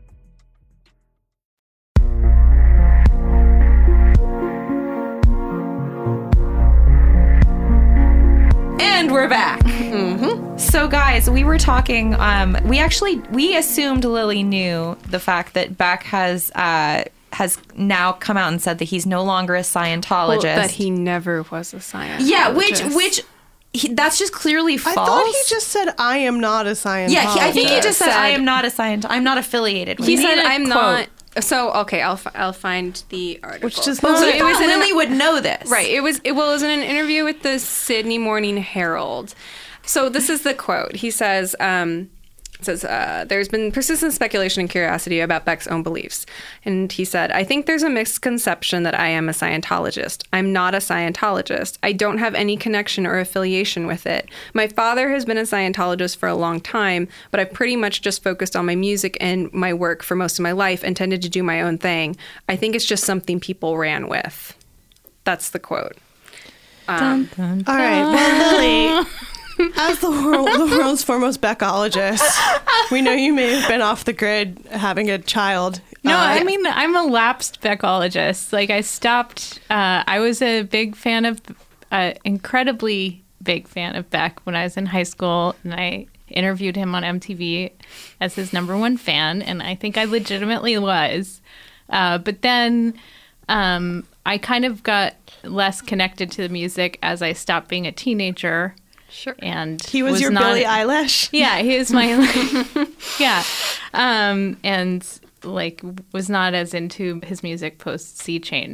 And we're back. Mm-hmm. So, guys, we were talking. We assumed Lily knew the fact that Beck has now come out and said that he's no longer a Scientologist. Well, that he never was a Scientologist. Yeah, which that's just clearly false. I thought he just said, "I am not a Scientologist." Yeah, I think he just said, "I am not a Scientologist. I'm not affiliated." He said, "I'm not." So okay, I'll find the article. Which just Lily would know this, right? It was in an interview with the Sydney Morning Herald. So this is the quote. He says, there's been persistent speculation and curiosity about Beck's own beliefs. And he said, I think there's a misconception that I am a Scientologist. I'm not a Scientologist. I don't have any connection or affiliation with it. My father has been a Scientologist for a long time, but I pretty much just focused on my music and my work for most of my life and tended to do my own thing. I think it's just something people ran with. That's the quote. Dun, dun, dun. All right, well, Lily... As the world's foremost Beckologist, we know you may have been off the grid having a child. No, I mean, I'm a lapsed Beckologist. Like, I stopped. I was a big fan of, incredibly big fan of Beck when I was in high school, and I interviewed him on MTV as his #1 fan, and I think I legitimately was. But then I kind of got less connected to the music as I stopped being a teenager. Sure. And he was your Billie Eilish? Yeah, he was my yeah. And like was not as into his music post Sea Change.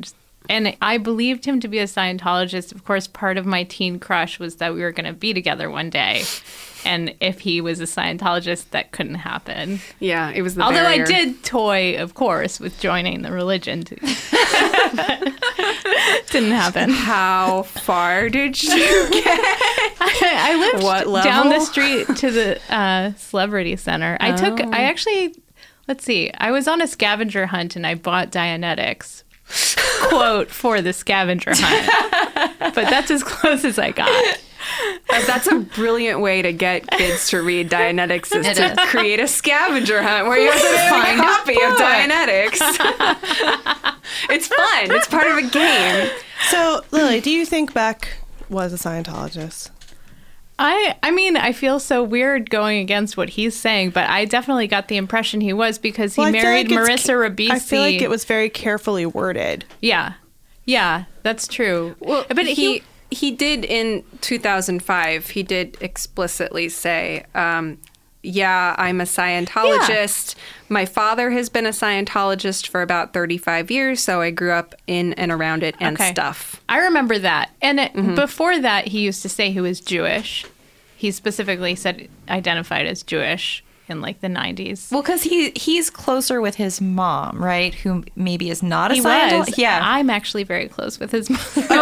And I believed him to be a Scientologist. Of course, part of my teen crush was that we were going to be together one day. And if he was a Scientologist, that couldn't happen. Yeah, it was the Although barrier. I did toy, of course, with joining the religion. Didn't happen. How far did you get? I lived What level? down the street to the Celebrity Center. I was on a scavenger hunt and I bought Dianetics, quote, for the scavenger hunt. But that's as close as I got. That's a brilliant way to get kids to read Dianetics is to create a scavenger hunt where you have to find a copy of Dianetics. It's fun. It's part of a game. So, Lily, do you think Beck was a Scientologist? I mean, I feel so weird going against what he's saying, but I definitely got the impression he was because he married Marissa Ribisi. I feel like it was very carefully worded. Yeah, that's true. Well, but he did in 2005. He did explicitly say, "Yeah, I'm a Scientologist. Yeah. My father has been a Scientologist for about 35 years, so I grew up in and around it and stuff." I remember that. And before that, he used to say he was Jewish. He specifically identified as Jewish in like the 90s. Well, because he's closer with his mom, right? Who maybe is not a He Scientologist. was. Yeah, I'm actually very close with his mom.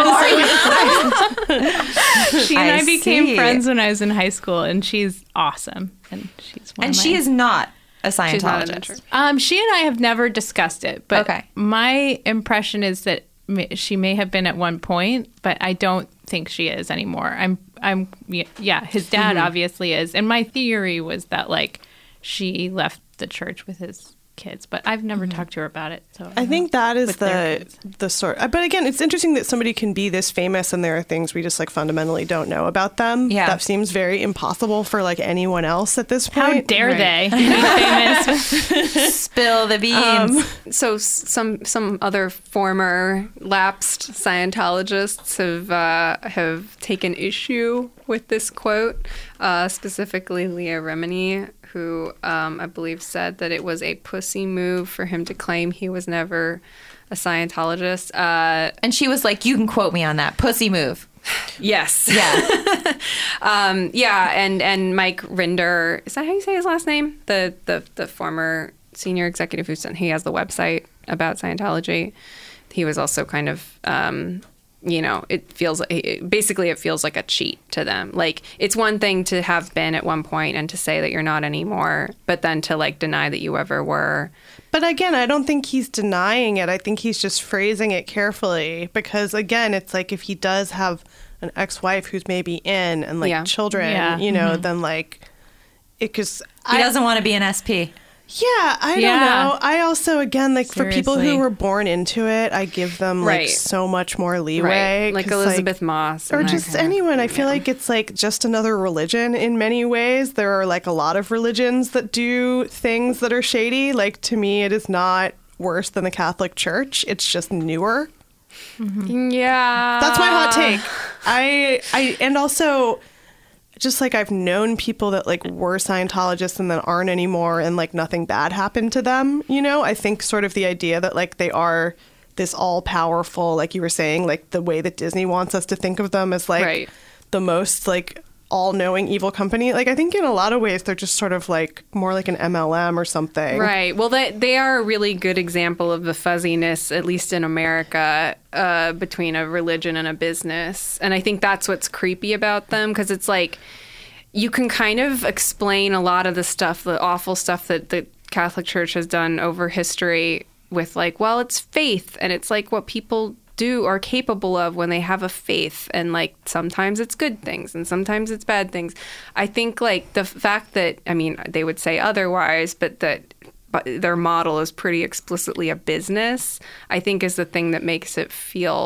Oh, She and I became friends when I was in high school, and she's awesome. And she's one and of she my- is not a She's not Scientologist. She and I have never discussed it, but my impression is that she may have been at one point, but I don't think she is anymore. His dad obviously is, and my theory was that like she left the church with his kids, but I've never talked to her about it. So I think that is the sort. But again, it's interesting that somebody can be this famous and there are things we just like fundamentally don't know about them. Yeah, that seems very impossible for like anyone else at this point. How dare they be famous? Spill the beans. So some other former lapsed Scientologists have taken issue with this quote, specifically Leah Remini, who I believe said that it was a pussy move for him to claim he was never a Scientologist. And she was like, "You can quote me on that pussy move." Yes. Yeah. And Mike Rinder, is that how you say his last name? The former senior executive he has the website about Scientology. He was also kind of it feels like a cheat to them. Like, it's one thing to have been at one point and to say that you're not anymore, but then to like deny that you ever were. But again, I don't think he's denying it. I think he's just phrasing it carefully because again, it's like if he does have an ex-wife who's maybe in and like children, then like it because he doesn't want to be an SP. Yeah, I don't know. I also, again, like for people who were born into it, I give them like so much more leeway. Right. Like Elizabeth Moss. Or just anyone. I feel like it's like just another religion in many ways. There are like a lot of religions that do things that are shady. Like to me, it is not worse than the Catholic Church. It's just newer. Mm-hmm. Yeah. That's my hot take. And also... just like I've known people that like were Scientologists and then aren't anymore and like nothing bad happened to them, I think sort of the idea that like they are this all powerful, like you were saying, like the way that Disney wants us to think of them as like the most like all knowing evil company. Like I think in a lot of ways they're just sort of like more like an MLM or something. Right. Well, they are a really good example of the fuzziness, at least in America, between a religion and a business. And I think that's what's creepy about them, because it's like you can kind of explain a lot of the stuff, the awful stuff that the Catholic Church has done over history with like, well, it's faith, and it's like what people do are capable of when they have a faith, and like sometimes it's good things and sometimes it's bad things. I think like the fact that, I mean, they would say otherwise, but that their model is pretty explicitly a business, I think is the thing that makes it feel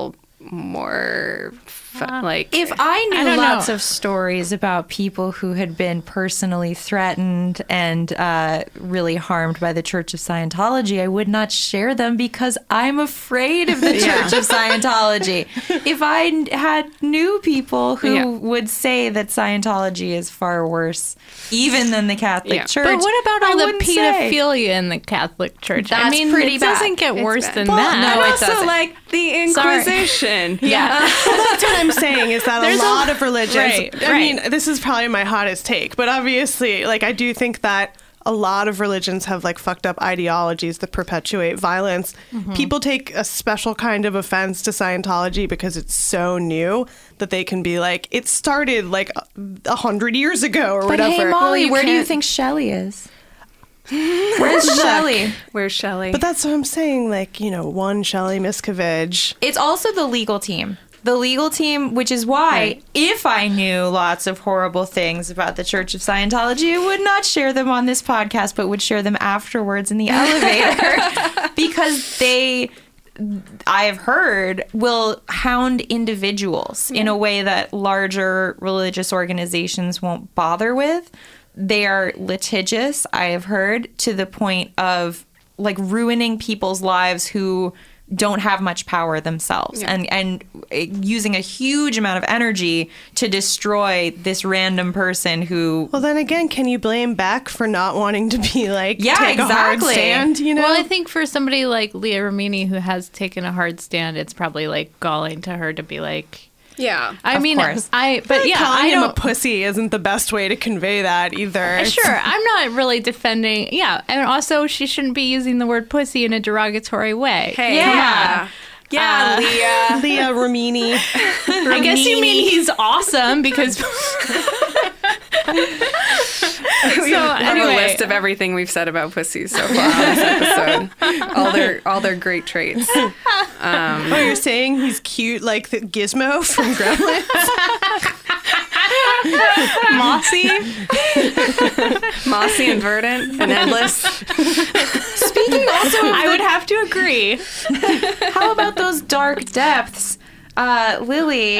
more like if I knew don't lots know. of stories about people who had been personally threatened and really harmed by the Church of Scientology, I would not share them because I'm afraid of the Church of Scientology. If I had new people who would say that Scientology is far worse even than the Catholic Church, But what about all the wouldn't say. pedophilia in the Catholic Church? That's I mean, pretty it bad. doesn't get worse than Well, that. no, it also doesn't. like the Inquisition. Yeah. Well, that's what I'm saying is that There's a lot of religions, right. I mean, this is probably my hottest take, but obviously, like, I do think that a lot of religions have like fucked up ideologies that perpetuate violence. People take a special kind of offense to Scientology because it's so new that they can be like, it started like 100 years ago or But whatever. hey, Molly, where do you think Shelley is? Where's Shelley? Where's Shelley? But that's what I'm saying, like, you know, one Shelley Miscavige. It's also the legal team. The legal team, which is why, if I knew lots of horrible things about the Church of Scientology, I would not share them on this podcast, but would share them afterwards in the elevator. Because they, I have heard, will hound individuals in a way that larger religious organizations won't bother with. They are litigious, I have heard, to the point of like ruining people's lives who don't have much power themselves and using a huge amount of energy to destroy this random person who... Well, then again, can you blame Beck for not wanting to be like, Yeah, take a hard exactly. stand, you know? Well, I think for somebody like Leah Remini who has taken a hard stand, it's probably like galling to her to be like, yeah. I mean, course. but yeah, calling I him a don't. pussy isn't the best way to convey that either. Sure, I'm not really defending. Yeah, and also she shouldn't be using the word pussy in a derogatory way. Hey, Yeah. yeah, Leah. Leah Remini. I guess you mean he's awesome because. We have a list of everything we've said about pussies so far on this episode. all their great traits. Oh, you're saying he's cute like the Gizmo from Gremlins? Mossy and verdant and endless. Speaking also of I would have to agree. How about those dark depths? Lily,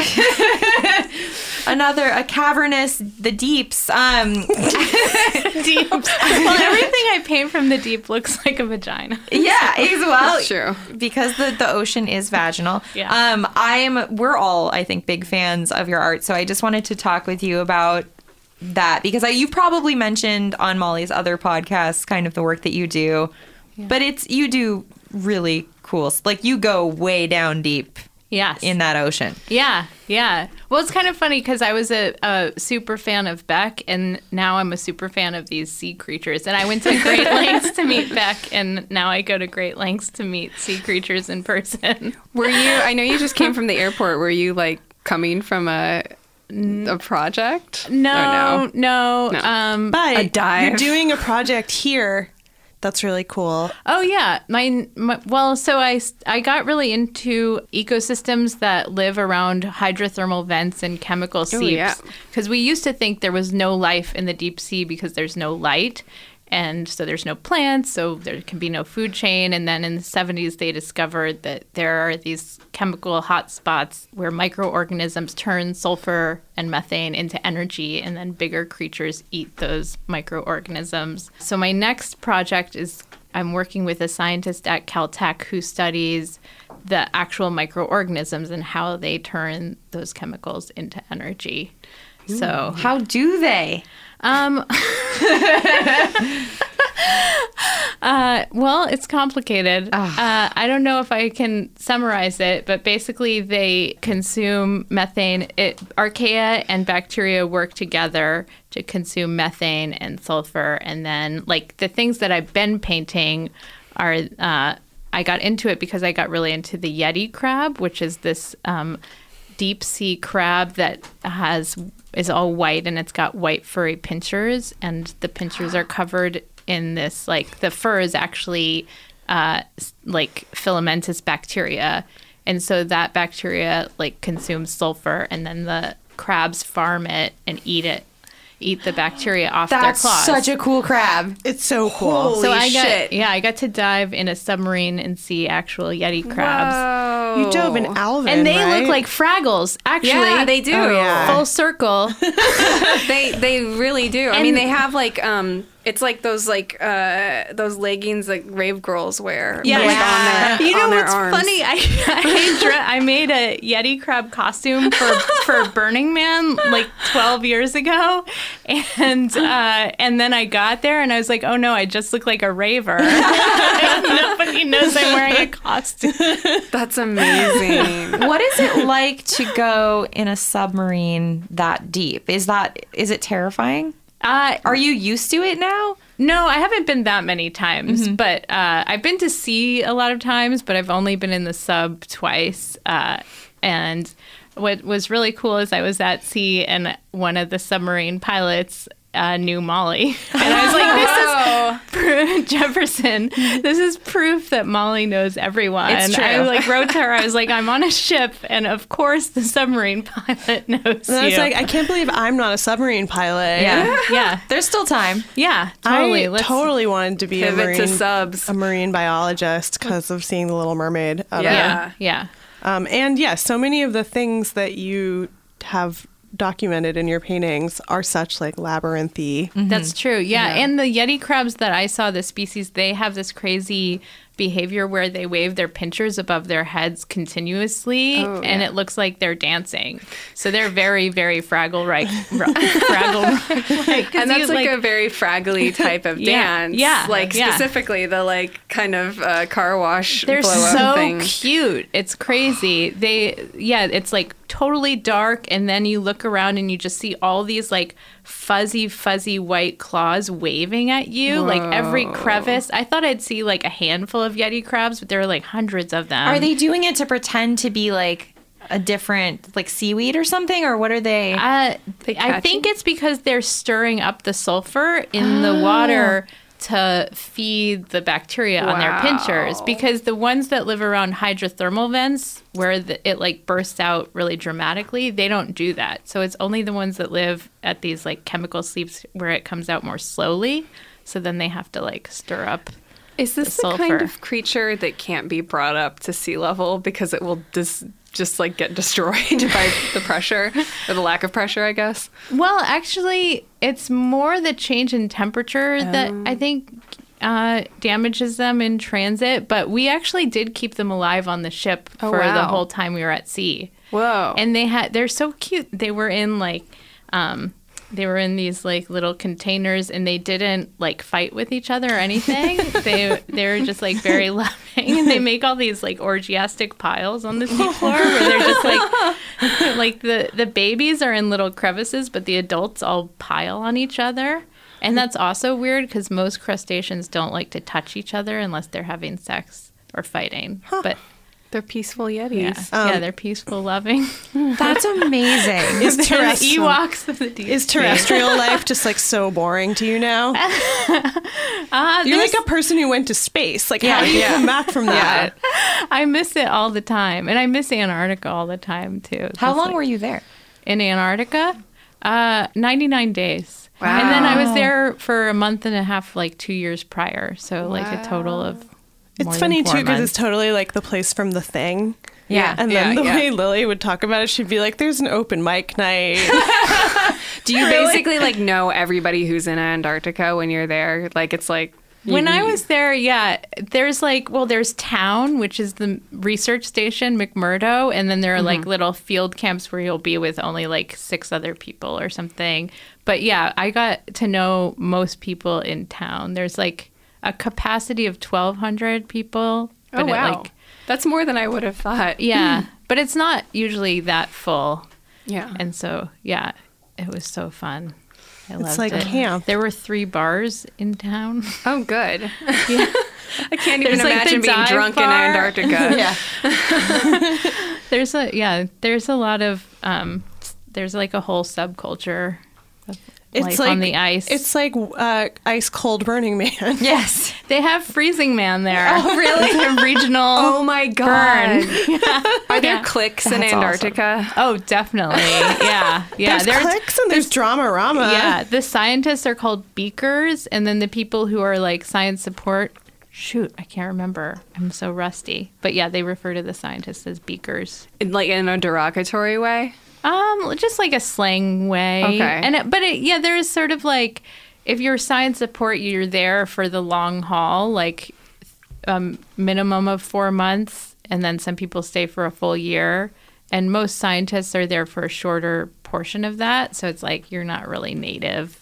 a cavernous, the deeps. Deeps. Well, everything I paint from the deep looks like a vagina. Yeah, well, That's true. Because the ocean is vaginal. Yeah. We're all, I think, big fans of your art, so I just wanted to talk with you about that because you've probably mentioned on Molly's other podcasts kind of the work that you do, but you do really cool. Like you go way down deep. Yes. In that ocean. Yeah, yeah. Well, it's kind of funny because I was a super fan of Beck, and now I'm a super fan of these sea creatures. And I went to great lengths to meet Beck, and now I go to great lengths to meet sea creatures in person. Were you? I know you just came from the airport. Were you like coming from a project? No. But a dive. you're doing a project here. That's really cool. Oh yeah, so I got really into ecosystems that live around hydrothermal vents and chemical seeps because we used to think there was no life in the deep sea because there's no light. And so there's no plants, so there can be no food chain. And then in the 70s, they discovered that there are these chemical hotspots where microorganisms turn sulfur and methane into energy, and then bigger creatures eat those microorganisms. So my next project is I'm working with a scientist at Caltech who studies the actual microorganisms and how they turn those chemicals into energy. Ooh. So how do they? Well, it's complicated. I don't know if I can summarize it, but basically they consume methane. Archaea and bacteria work together to consume methane and sulfur. And then, like, the things that I've been painting are, I got into it because I got really into the Yeti crab, which is this deep sea crab that is all white, and it's got white furry pinchers, and the pinchers are covered in this, like, the fur is actually like filamentous bacteria, and so that bacteria like consumes sulfur, and then the crabs farm it and eat the bacteria off their claws. That's such a cool crab. It's so cool. Holy shit. I got to dive in a submarine and see actual Yeti crabs. Whoa. You dove in Alvin, and they right? look like Fraggles. Actually, Yeah, they do. Oh, yeah. Full circle. They really do. I mean, they have like it's like those leggings like rave girls wear. Yeah, like, on their, you know on their what's arms. funny? I made a Yeti crab costume for Burning Man like 12 years ago, and then I got there and I was like, oh no, I just look like a raver. Nobody knows I'm wearing a costume. That's amazing. What is it like to go in a submarine that deep? Is it terrifying? Are you used to it now? No, I haven't been that many times, but I've been to sea a lot of times, but I've only been in the sub twice. And what was really cool is I was at sea and one of the submarine pilots knew Molly. And I was like, Jefferson, this is proof that Molly knows everyone. It's true. I wrote to her, I was like, I'm on a ship, and of course the submarine pilot knows And I was you. like, I can't believe I'm not a submarine pilot. Yeah. There's still time. Yeah, totally. I totally wanted to be a marine biologist because of seeing The Little Mermaid. Yeah. And yeah, so many of the things that you have documented in your paintings are such like labyrinthy. That's true. Yeah. And the Yeti crabs that I saw, the species, they have this crazy behavior where they wave their pinchers above their heads continuously, and it looks like they're dancing. So they're very, very Fraggle-like. And that's like a very fraggly type of dance. Yeah. Specifically the like kind of car wash They're blow-up so thing. cute. It's crazy. It's like totally dark, and then you look around and you just see all these like fuzzy white claws waving at you. Like every crevice. I thought I'd see like a handful of Yeti crabs, but there are like hundreds of them. Are they doing it to pretend to be like a different like seaweed or something, or what are they? I think it's because they're stirring up the sulfur in the water to feed the bacteria on their pinchers, because the ones that live around hydrothermal vents where it like bursts out really dramatically, they don't do that. So it's only the ones that live at these like chemical sleeps where it comes out more slowly. So then they have to like stir up. Is this the kind of creature that can't be brought up to sea level because it will just like get destroyed by the pressure or the lack of pressure, I guess? Well, actually, it's more the change in temperature that I think damages them in transit. But we actually did keep them alive on the ship for the whole time we were at sea. Whoa! And they're so cute. They were in like they were in these like little containers, and they didn't like fight with each other or anything. they were just like very loving, and they make all these like orgiastic piles on the seafloor where they're just like the babies are in little crevices, but the adults all pile on each other. And that's also weird because most crustaceans don't like to touch each other unless they're having sex or fighting. But they're peaceful Yetis. Yeah, they're peaceful, loving. That's amazing. Is terrestrial, Ewoks of the deep is terrestrial life just like so boring to you now? You're like a person who went to space. Like, how do you come back from that? I miss it all the time. And I miss Antarctica all the time, too. How long were you there? In Antarctica? 99 days. Wow. And then I was there for a month and a half, like 2 years prior. So like a total of It's funny too because it's totally like the place from The Thing. Yeah. And then the way Lily would talk about it, she'd be like, there's an open mic night. Do you basically like know everybody who's in Antarctica when you're there? Like it's like when I was there, there's like, there's Town, which is the research station, McMurdo, and then there are like little field camps where you'll be with only like 6 other people or something. But yeah, I got to know most people in Town. There's like a capacity of 1,200 people. But that's more than I would have thought. Yeah, but it's not usually that full. Yeah. And so, yeah, it was so fun. I loved It's like it. camp. There were 3 bars in town. Oh, good. Yeah. I can't even There's, like, imagine the being dive drunk in bar. Antarctica. There's a lot of there's like a whole subculture of life on the ice. It's like ice cold Burning Man. Yes. They have Freezing Man there. Oh, really? It's a regional Oh my God. burn. Are there cliques in Antarctica? Awesome. Oh, definitely. Yeah. There's cliques and there's Dramarama. Yeah. The scientists are called beakers, and then the people who are like science support shoot, I can't remember. I'm so rusty. But yeah, they refer to the scientists as beakers. Like in a derogatory way? Just like a slang way. Okay. There's sort of like, if you're science support, you're there for the long haul, like minimum of 4 months, and then some people stay for a full year. And most scientists are there for a shorter portion of that. So it's like, you're not really native.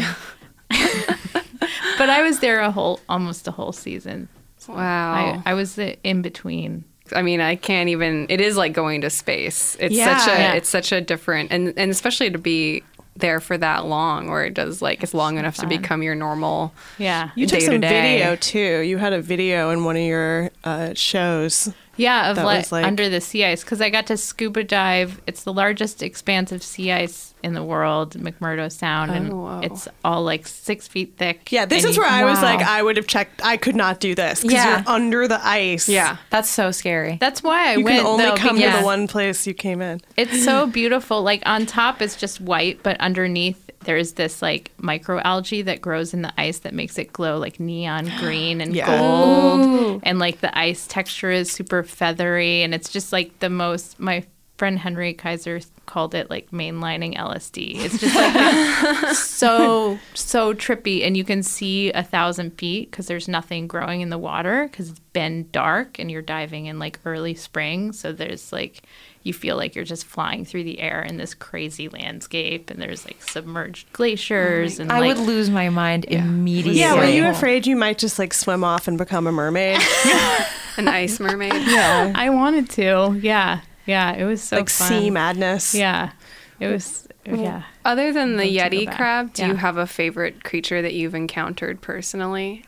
But I was there almost a whole season. So wow. I was in between. I mean, I can't even, it is like going to space. It's such a different, and especially to be there for that long, where it does like, it's long enough to become your normal You took some video too. You had a video in one of your shows. Yeah, of was like under the sea ice, because I got to scuba dive. It's the largest expanse of sea ice in the world, McMurdo Sound, and it's all like 6 feet thick. Yeah, this is where I was like, I would have checked. I could not do this because you're under the ice. Yeah, that's so scary. That's why you went. You can only come to the one place you came in. It's so beautiful. Like on top, it's just white, but underneath, there's this like microalgae that grows in the ice that makes it glow like neon green and gold. Ooh. And like the ice texture is super feathery, and it's just like the most, my friend Henry Kaiser called it like mainlining LSD. It's just like so trippy, and you can see 1,000 feet because there's nothing growing in the water because it's been dark and you're diving in like early spring. So there's like, you feel like you're just flying through the air in this crazy landscape, and there's like submerged glaciers. And I would lose my mind immediately. Yeah, were you afraid you might just like swim off and become a mermaid? An ice mermaid? Yeah. I wanted to. Yeah. Yeah. It was so like fun. sea madness. Yeah. It was, yeah. Other than the Yeti crab, do you have a favorite creature that you've encountered personally?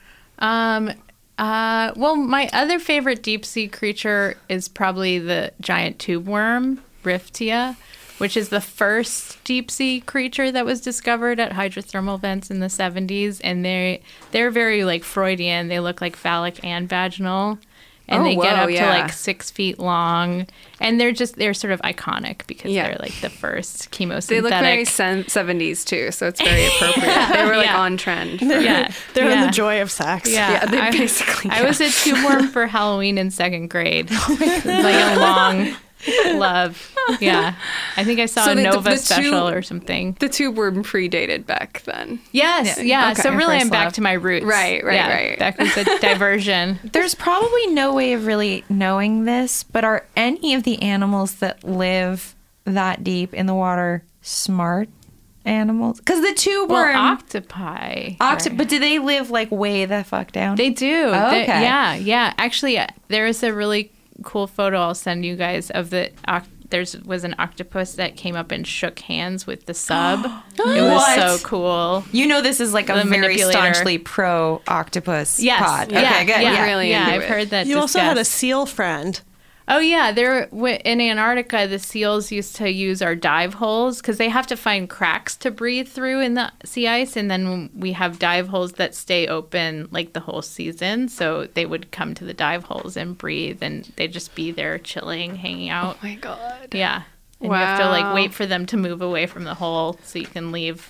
Well, my other favorite deep sea creature is probably the giant tube worm, Riftia, which is the first deep sea creature that was discovered at hydrothermal vents in the 70s. And they're very like Freudian. They look like phallic and vaginal. And they get up to like 6 feet long. And they're sort of iconic because they're like the first chemosynthetic. They look very 70s too, so it's very appropriate. They were like on trend. They're on the joy of sex. Yeah, they basically. I was a tube worm for Halloween in 2nd grade. Like a long love. Yeah. I think I saw a Nova special or something. The tube worm predated Beck then. Yes. Yeah. Okay, so really I'm back love. to my roots. Right. Beck was a diversion. There's probably no way of really knowing this, but are any of the animals that live that deep in the water smart animals? Because the tube worm, octopi. But do they live like way the fuck down? They do. Oh, okay. Yeah. Actually, there is a really cool photo I'll send you guys of there was an octopus that came up and shook hands with the sub. It was so cool. You know, this is like a very staunchly pro octopus pod. Okay, good. Yeah, I've heard that. You also had a seal friend. Oh, yeah. In Antarctica, the seals used to use our dive holes because they have to find cracks to breathe through in the sea ice. And then we have dive holes that stay open like the whole season. So they would come to the dive holes and breathe, and they'd just be there chilling, hanging out. Oh, my God. Yeah. And you have to like wait for them to move away from the hole so you can leave.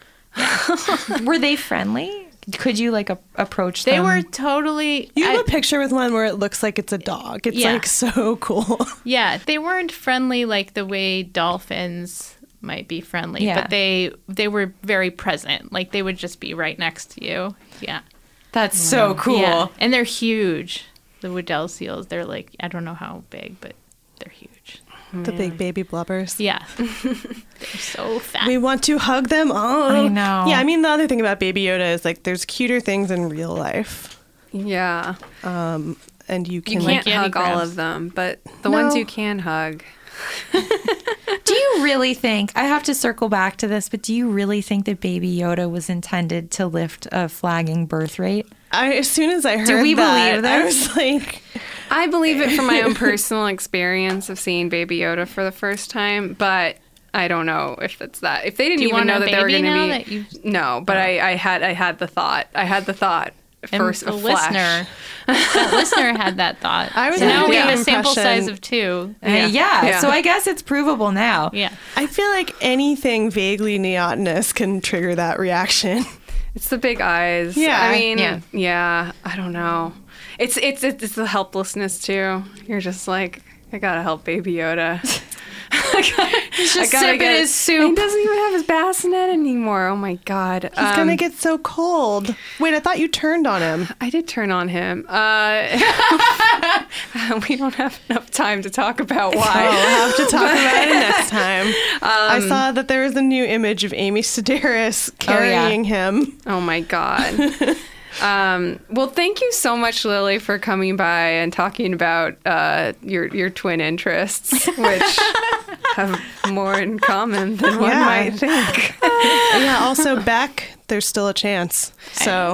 Yeah. Were they friendly? Could you like approach them? They were totally. You have a picture with one where it looks like it's a dog. It's like so cool. Yeah, they weren't friendly like the way dolphins might be friendly, but they were very present. Like they would just be right next to you. Yeah, that's so cool. Yeah. And they're huge. The Weddell seals. They're like, I don't know how big, but they're huge. The big baby blubbers. Yeah. They're so fat. We want to hug them all. I know. Yeah, I mean, the other thing about Baby Yoda is like there's cuter things in real life. Yeah. And you can't like, hug all of them, but the ones you can hug. Do you really think, I have to circle back to this, but do you really think that Baby Yoda was intended to lift a flagging birth rate? As soon as I heard do we that, believe that? I was like... I believe it from my own personal experience of seeing Baby Yoda for the first time, but I don't know if it's that. If they didn't even know that they were going to be... No, but I had the thought. I had the thought. First, and a flash. That listener had that thought. I was now we under have the a sample impression- size of 2. Yeah, so I guess it's provable now. Yeah. I feel like anything vaguely neotenous can trigger that reaction. It's the big eyes. Yeah. I mean, yeah, I don't know. It's the helplessness too. You're just like, I gotta help Baby Yoda. He's just sipping his soup. He doesn't even have his bassinet anymore. Oh my God. He's going to get so cold. Wait, I thought you turned on him. I did turn on him. We don't have enough time to talk about why. We'll have to talk about it next time. I saw that there was a new image of Amy Sedaris carrying him. Oh my God. Well, thank you so much, Lily, for coming by and talking about your twin interests, which have more in common than one might think. Also, Beck, there's still a chance. So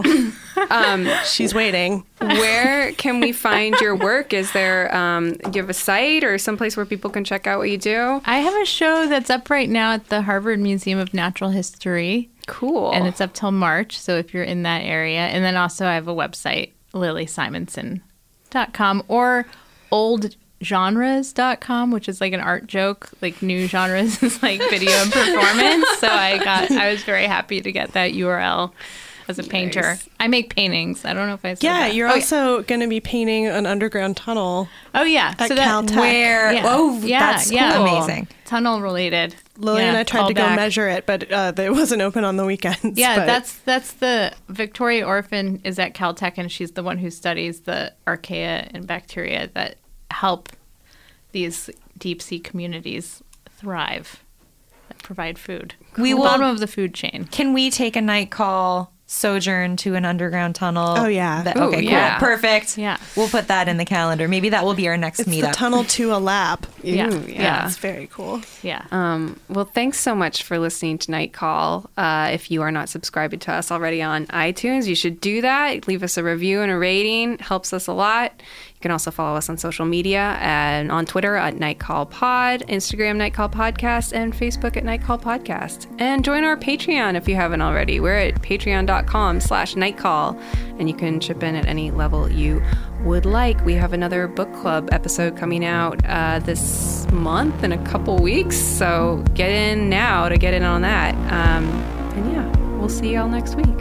she's waiting. Where can we find your work? Is there, do you have a site or someplace where people can check out what you do? I have a show that's up right now at the Harvard Museum of Natural History. Cool. And it's up till March, so if you're in that area. And then also I have a website, lilysimonson.com or oldgenres.com, which is like an art joke. Like new genres is like video and performance. So I was very happy to get that URL as a painter. Nice. I make paintings. I don't know if I said that. You're also going to be painting an underground tunnel. Oh, yeah. At Caltech. Where? Yeah. Oh, that's cool. Amazing. Tunnel related. Lily and I tried to go measure it, but it wasn't open on the weekends. Yeah, that's the Victoria Orphan is at Caltech, and she's the one who studies the archaea and bacteria that help these deep sea communities thrive, that provide food. We will bottom of the food chain. Can we take a night call sojourn to an underground tunnel? Oh, yeah. Okay, cool. Yeah. Perfect. Yeah. We'll put that in the calendar. Maybe that will be our next meetup. It's the tunnel to a lab. Yeah. It's very cool. Yeah. Well, thanks so much for listening to Night Call. If you are not subscribed to us already on iTunes, you should do that. Leave us a review and a rating. It helps us a lot. You can also follow us on social media and on Twitter at Night Call Pod, Instagram Night Call Podcast, and Facebook at Night Call Podcast. And join our Patreon if you haven't already. We're at patreon.com/nightcall, and you can chip in at any level you would like. We have another book club episode coming out this month in a couple weeks, so get in now to get in on that. And yeah, we'll see y'all next week.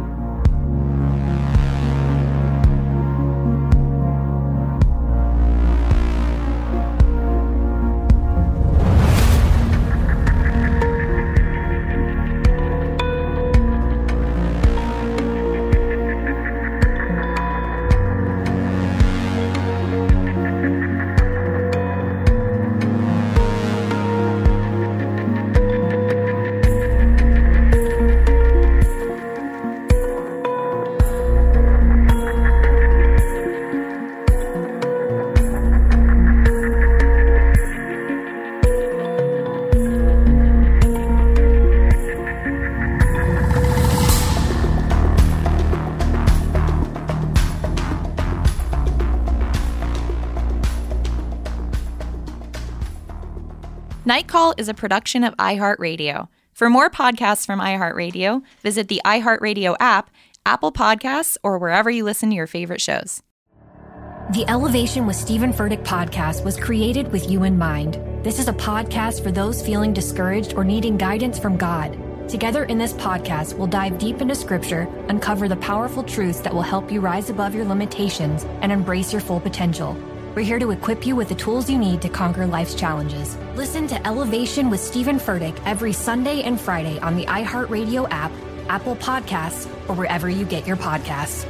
Night Call is a production of iHeartRadio. For more podcasts from iHeartRadio, visit the iHeartRadio app, Apple Podcasts, or wherever you listen to your favorite shows. The Elevation with Stephen Furtick podcast was created with you in mind. This is a podcast for those feeling discouraged or needing guidance from God. Together in this podcast, we'll dive deep into Scripture, uncover the powerful truths that will help you rise above your limitations and embrace your full potential. We're here to equip you with the tools you need to conquer life's challenges. Listen to Elevation with Stephen Furtick every Sunday and Friday on the iHeartRadio app, Apple Podcasts, or wherever you get your podcasts.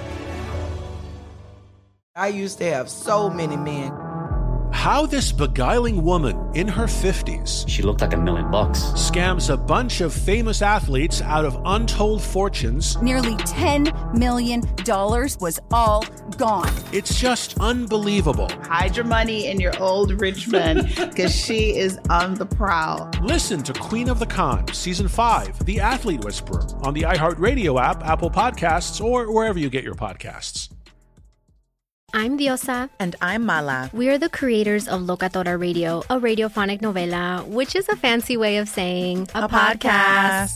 I used to have so many men. How this beguiling woman in her 50s, she looked like $1 million, scams a bunch of famous athletes out of untold fortunes. Nearly $10 million was all gone. It's just unbelievable. Hide your money in your old rich man, because she is on the prowl. Listen to Queen of the Con, Season 5, The Athlete Whisperer, on the iHeartRadio app, Apple Podcasts, or wherever you get your podcasts. I'm Diosa. And I'm Mala. We are the creators of Locatora Radio, a radiophonic novela, which is a fancy way of saying a podcast.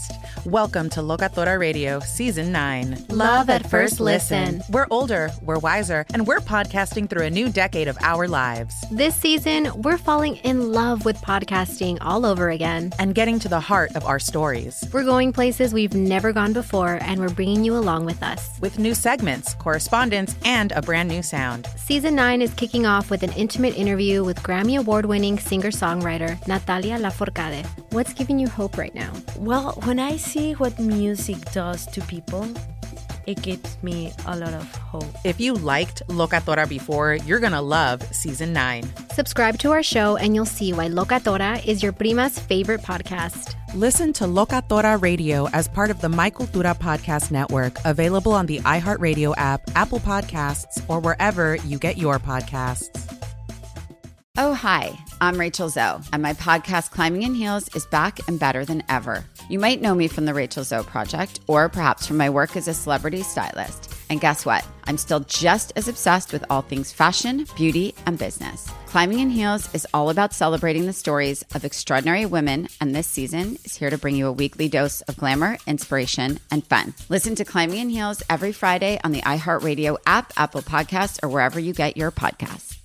Welcome to Locatora Radio Season 9. Love at First Listen. We're older, we're wiser, and we're podcasting through a new decade of our lives. This season, we're falling in love with podcasting all over again. And getting to the heart of our stories. We're going places we've never gone before, and we're bringing you along with us. With new segments, correspondence, and a brand new sound. Season 9 is kicking off with an intimate interview with Grammy Award-winning singer-songwriter Natalia Lafourcade. What's giving you hope right now? Well, when I see what music does to people, it gives me a lot of hope. If you liked Locatora before, you're going to love Season 9. Subscribe to our show and you'll see why Locatora is your prima's favorite podcast. Listen to Locatora Radio as part of the My Cultura Podcast Network, available on the iHeartRadio app, Apple Podcasts, or wherever you get your podcasts. Oh, hi, I'm Rachel Zoe, and my podcast, Climbing in Heels, is back and better than ever. You might know me from the Rachel Zoe Project, or perhaps from my work as a celebrity stylist. And guess what? I'm still just as obsessed with all things fashion, beauty, and business. Climbing in Heels is all about celebrating the stories of extraordinary women, and this season is here to bring you a weekly dose of glamour, inspiration, and fun. Listen to Climbing in Heels every Friday on the iHeartRadio app, Apple Podcasts, or wherever you get your podcasts.